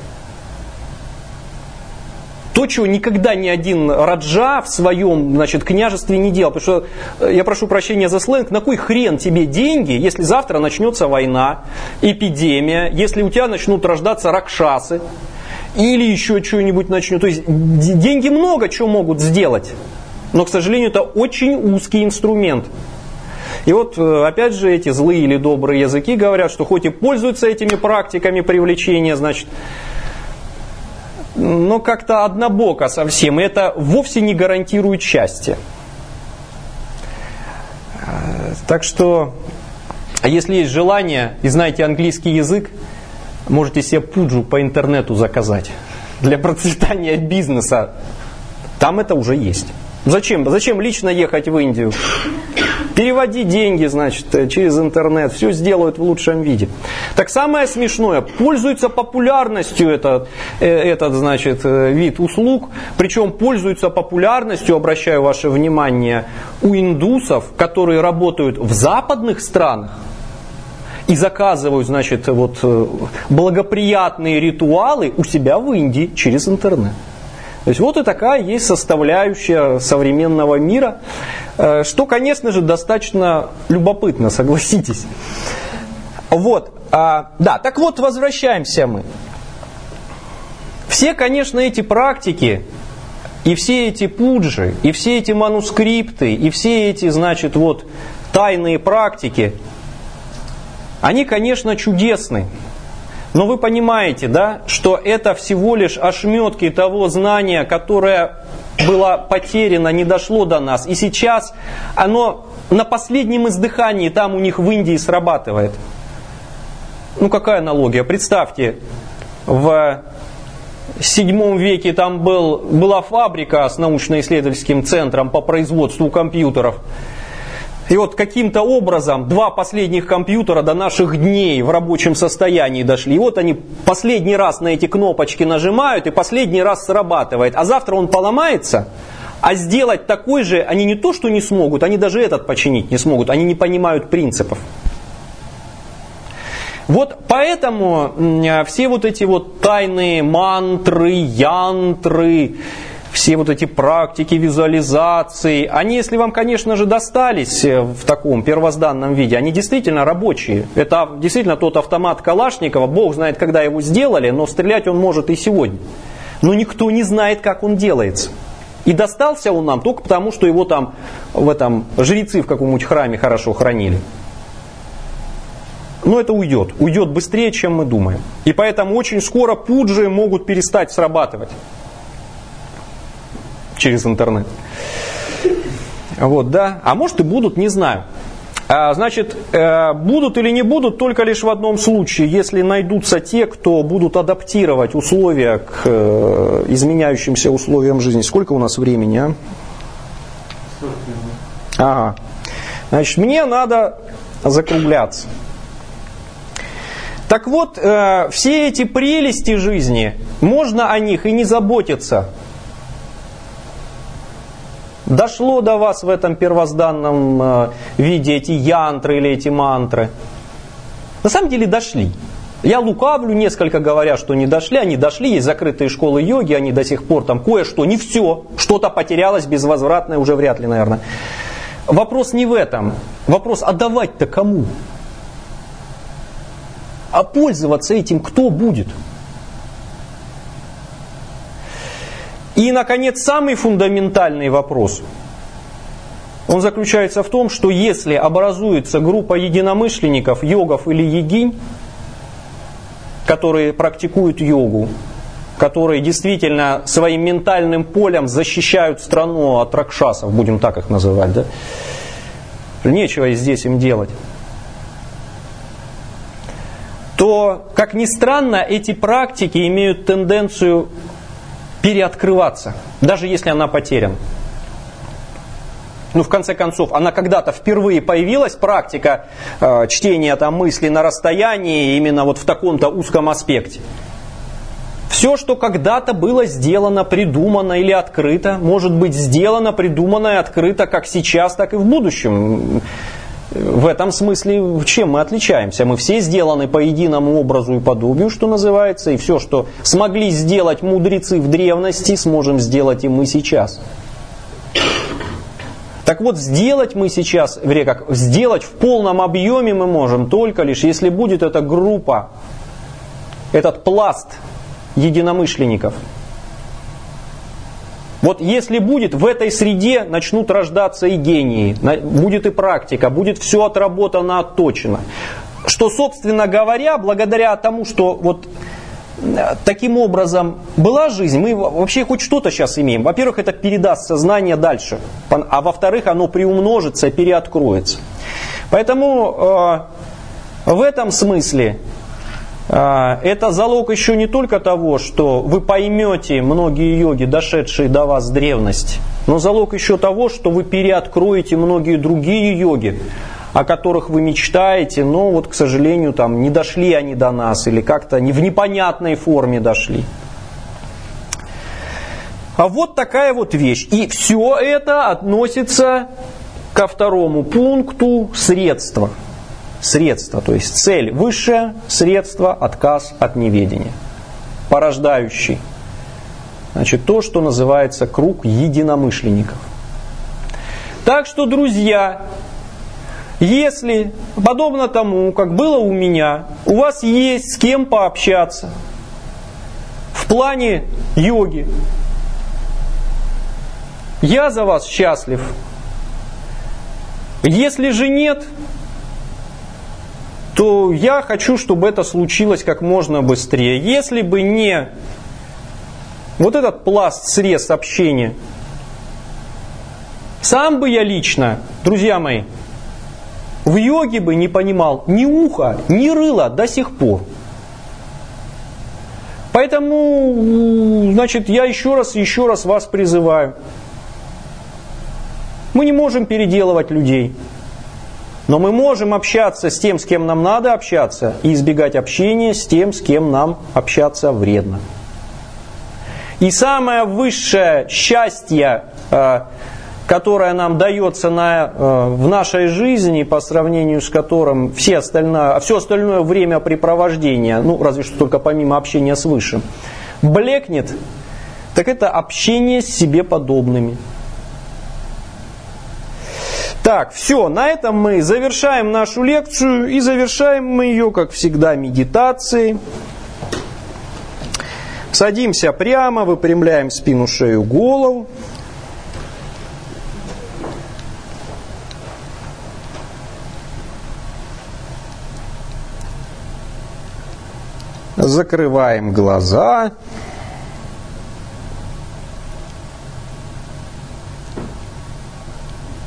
То, чего никогда ни один раджа в своем, значит, княжестве не делал. Потому что, я прошу прощения за сленг, на кой хрен тебе деньги, если завтра начнется война, эпидемия, если у тебя начнут рождаться ракшасы, или еще что-нибудь начнут. То есть деньги много чего могут сделать, но, к сожалению, это очень узкий инструмент. И вот, опять же, эти злые или добрые языки говорят, что хоть и пользуются этими практиками привлечения, значит, но как-то однобоко совсем. И это вовсе не гарантирует счастье. Так что, если есть желание и знаете английский язык, можете себе пуджу по интернету заказать. Для процветания бизнеса. Там это уже есть. Зачем? Зачем лично ехать в Индию? Переводи деньги, значит, через интернет. Все сделают в лучшем виде. Так самое смешное, пользуется популярностью этот, этот, значит, вид услуг. Причем пользуется популярностью, обращаю ваше внимание, у индусов, которые работают в западных странах и заказывают, значит, вот, благоприятные ритуалы у себя в Индии через интернет. То есть вот и такая есть составляющая современного мира, что, конечно же, достаточно любопытно, согласитесь. Вот, а, да, так вот, возвращаемся мы. Все, конечно, эти практики, и все эти пуджи, и все эти манускрипты, и все эти, значит, вот, тайные практики, они, конечно, чудесны. Но вы понимаете, да, что это всего лишь ошметки того знания, которое было потеряно, не дошло до нас. И сейчас оно на последнем издыхании там у них в Индии срабатывает. Ну какая аналогия? Представьте, в седьмом веке там был, была фабрика с научно-исследовательским центром по производству компьютеров. И вот каким-то образом два последних компьютера до наших дней в рабочем состоянии дошли. И вот они последний раз на эти кнопочки нажимают, и последний раз срабатывает. А завтра он поломается, а сделать такой же они не то что не смогут, они даже этот починить не смогут. Они не понимают принципов. Вот поэтому все вот эти вот тайные мантры, янтры, все вот эти практики визуализации, они, если вам, конечно же, достались в таком первозданном виде, они действительно рабочие. Это действительно тот автомат Калашникова, Бог знает, когда его сделали, но стрелять он может и сегодня. Но никто не знает, как он делается. И достался он нам только потому, что его там в этом жрецы в каком-нибудь храме хорошо хранили. Но это уйдет. Уйдет быстрее, чем мы думаем. И поэтому очень скоро пуджи могут перестать срабатывать через интернет. Вот, да. А может и будут, не знаю. А, значит, будут или не будут только лишь в одном случае, если найдутся те, кто будут адаптировать условия к изменяющимся условиям жизни. Сколько у нас времени, а? Ага. Значит, мне надо закругляться. Так вот, э, все эти прелести жизни, можно о них и не заботиться. Дошло до вас в этом первозданном э, виде эти янтры или эти мантры. На самом деле дошли. Я лукавлю несколько, говоря, что не дошли. Они дошли, есть закрытые школы йоги, они до сих пор там кое-что, не все, что-то потерялось безвозвратно, уже вряд ли, наверное. Вопрос не в этом. Вопрос, а давать-то кому? А пользоваться этим кто будет? И, наконец, самый фундаментальный вопрос. Он заключается в том, что если образуется группа единомышленников, йогов или йогинь, которые практикуют йогу, которые действительно своим ментальным полем защищают страну от ракшасов, будем так их называть, да? Нечего здесь им делать. То, как ни странно, эти практики имеют тенденцию переоткрываться, даже если она потеряна. Ну, в конце концов, она когда-то впервые появилась, практика э, чтения там, мыслей на расстоянии, именно вот в таком-то узком аспекте. Все, что когда-то было сделано, придумано или открыто, может быть сделано, придумано и открыто как сейчас, так и в будущем. В этом смысле чем мы отличаемся? Мы все сделаны по единому образу и подобию, что называется, и все, что смогли сделать мудрецы в древности, сможем сделать и мы сейчас. Так вот, сделать мы сейчас, вернее, как сделать в полном объеме мы можем только лишь, если будет эта группа, этот пласт единомышленников. Вот если будет, в этой среде начнут рождаться и гении, будет и практика, будет все отработано, отточено. Что, собственно говоря, благодаря тому, что вот таким образом была жизнь, мы вообще хоть что-то сейчас имеем. Во-первых, это передаст сознание дальше, а во-вторых, оно приумножится, переоткроется. Поэтому э, в этом смысле это залог еще не только того, что вы поймете многие йоги, дошедшие до вас с древности, но залог еще того, что вы переоткроете многие другие йоги, о которых вы мечтаете, но вот, к сожалению, там не дошли они до нас или как-то не в непонятной форме дошли. А вот такая вот вещь. И все это относится ко второму пункту средства. Средство, то есть цель высшая, средство, отказ от неведения. Порождающий. Значит, то, что называется круг единомышленников. Так что, друзья, если, подобно тому, как было у меня, у вас есть с кем пообщаться в плане йоги, я за вас счастлив. Если же нет, то я хочу, чтобы это случилось как можно быстрее. Если бы не вот этот пласт средств общения, сам бы я лично, друзья мои, в йоге бы не понимал ни уха, ни рыла до сих пор. Поэтому, значит, я еще раз и еще раз вас призываю. Мы не можем переделывать людей. Но мы можем общаться с тем, с кем нам надо общаться, и избегать общения с тем, с кем нам общаться вредно. И самое высшее счастье э, которое нам дается на, в нашей жизни, по сравнению с которым все остальное, все остальное времяпрепровождение, ну разве что только помимо общения с Высшим, блекнет, так это общение с себе подобными. Так, все, на этом мы завершаем нашу лекцию, и завершаем мы ее, как всегда, медитацией. Садимся прямо, выпрямляем спину, шею, голову. Закрываем глаза.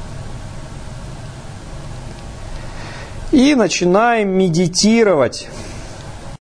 И начинаем медитировать.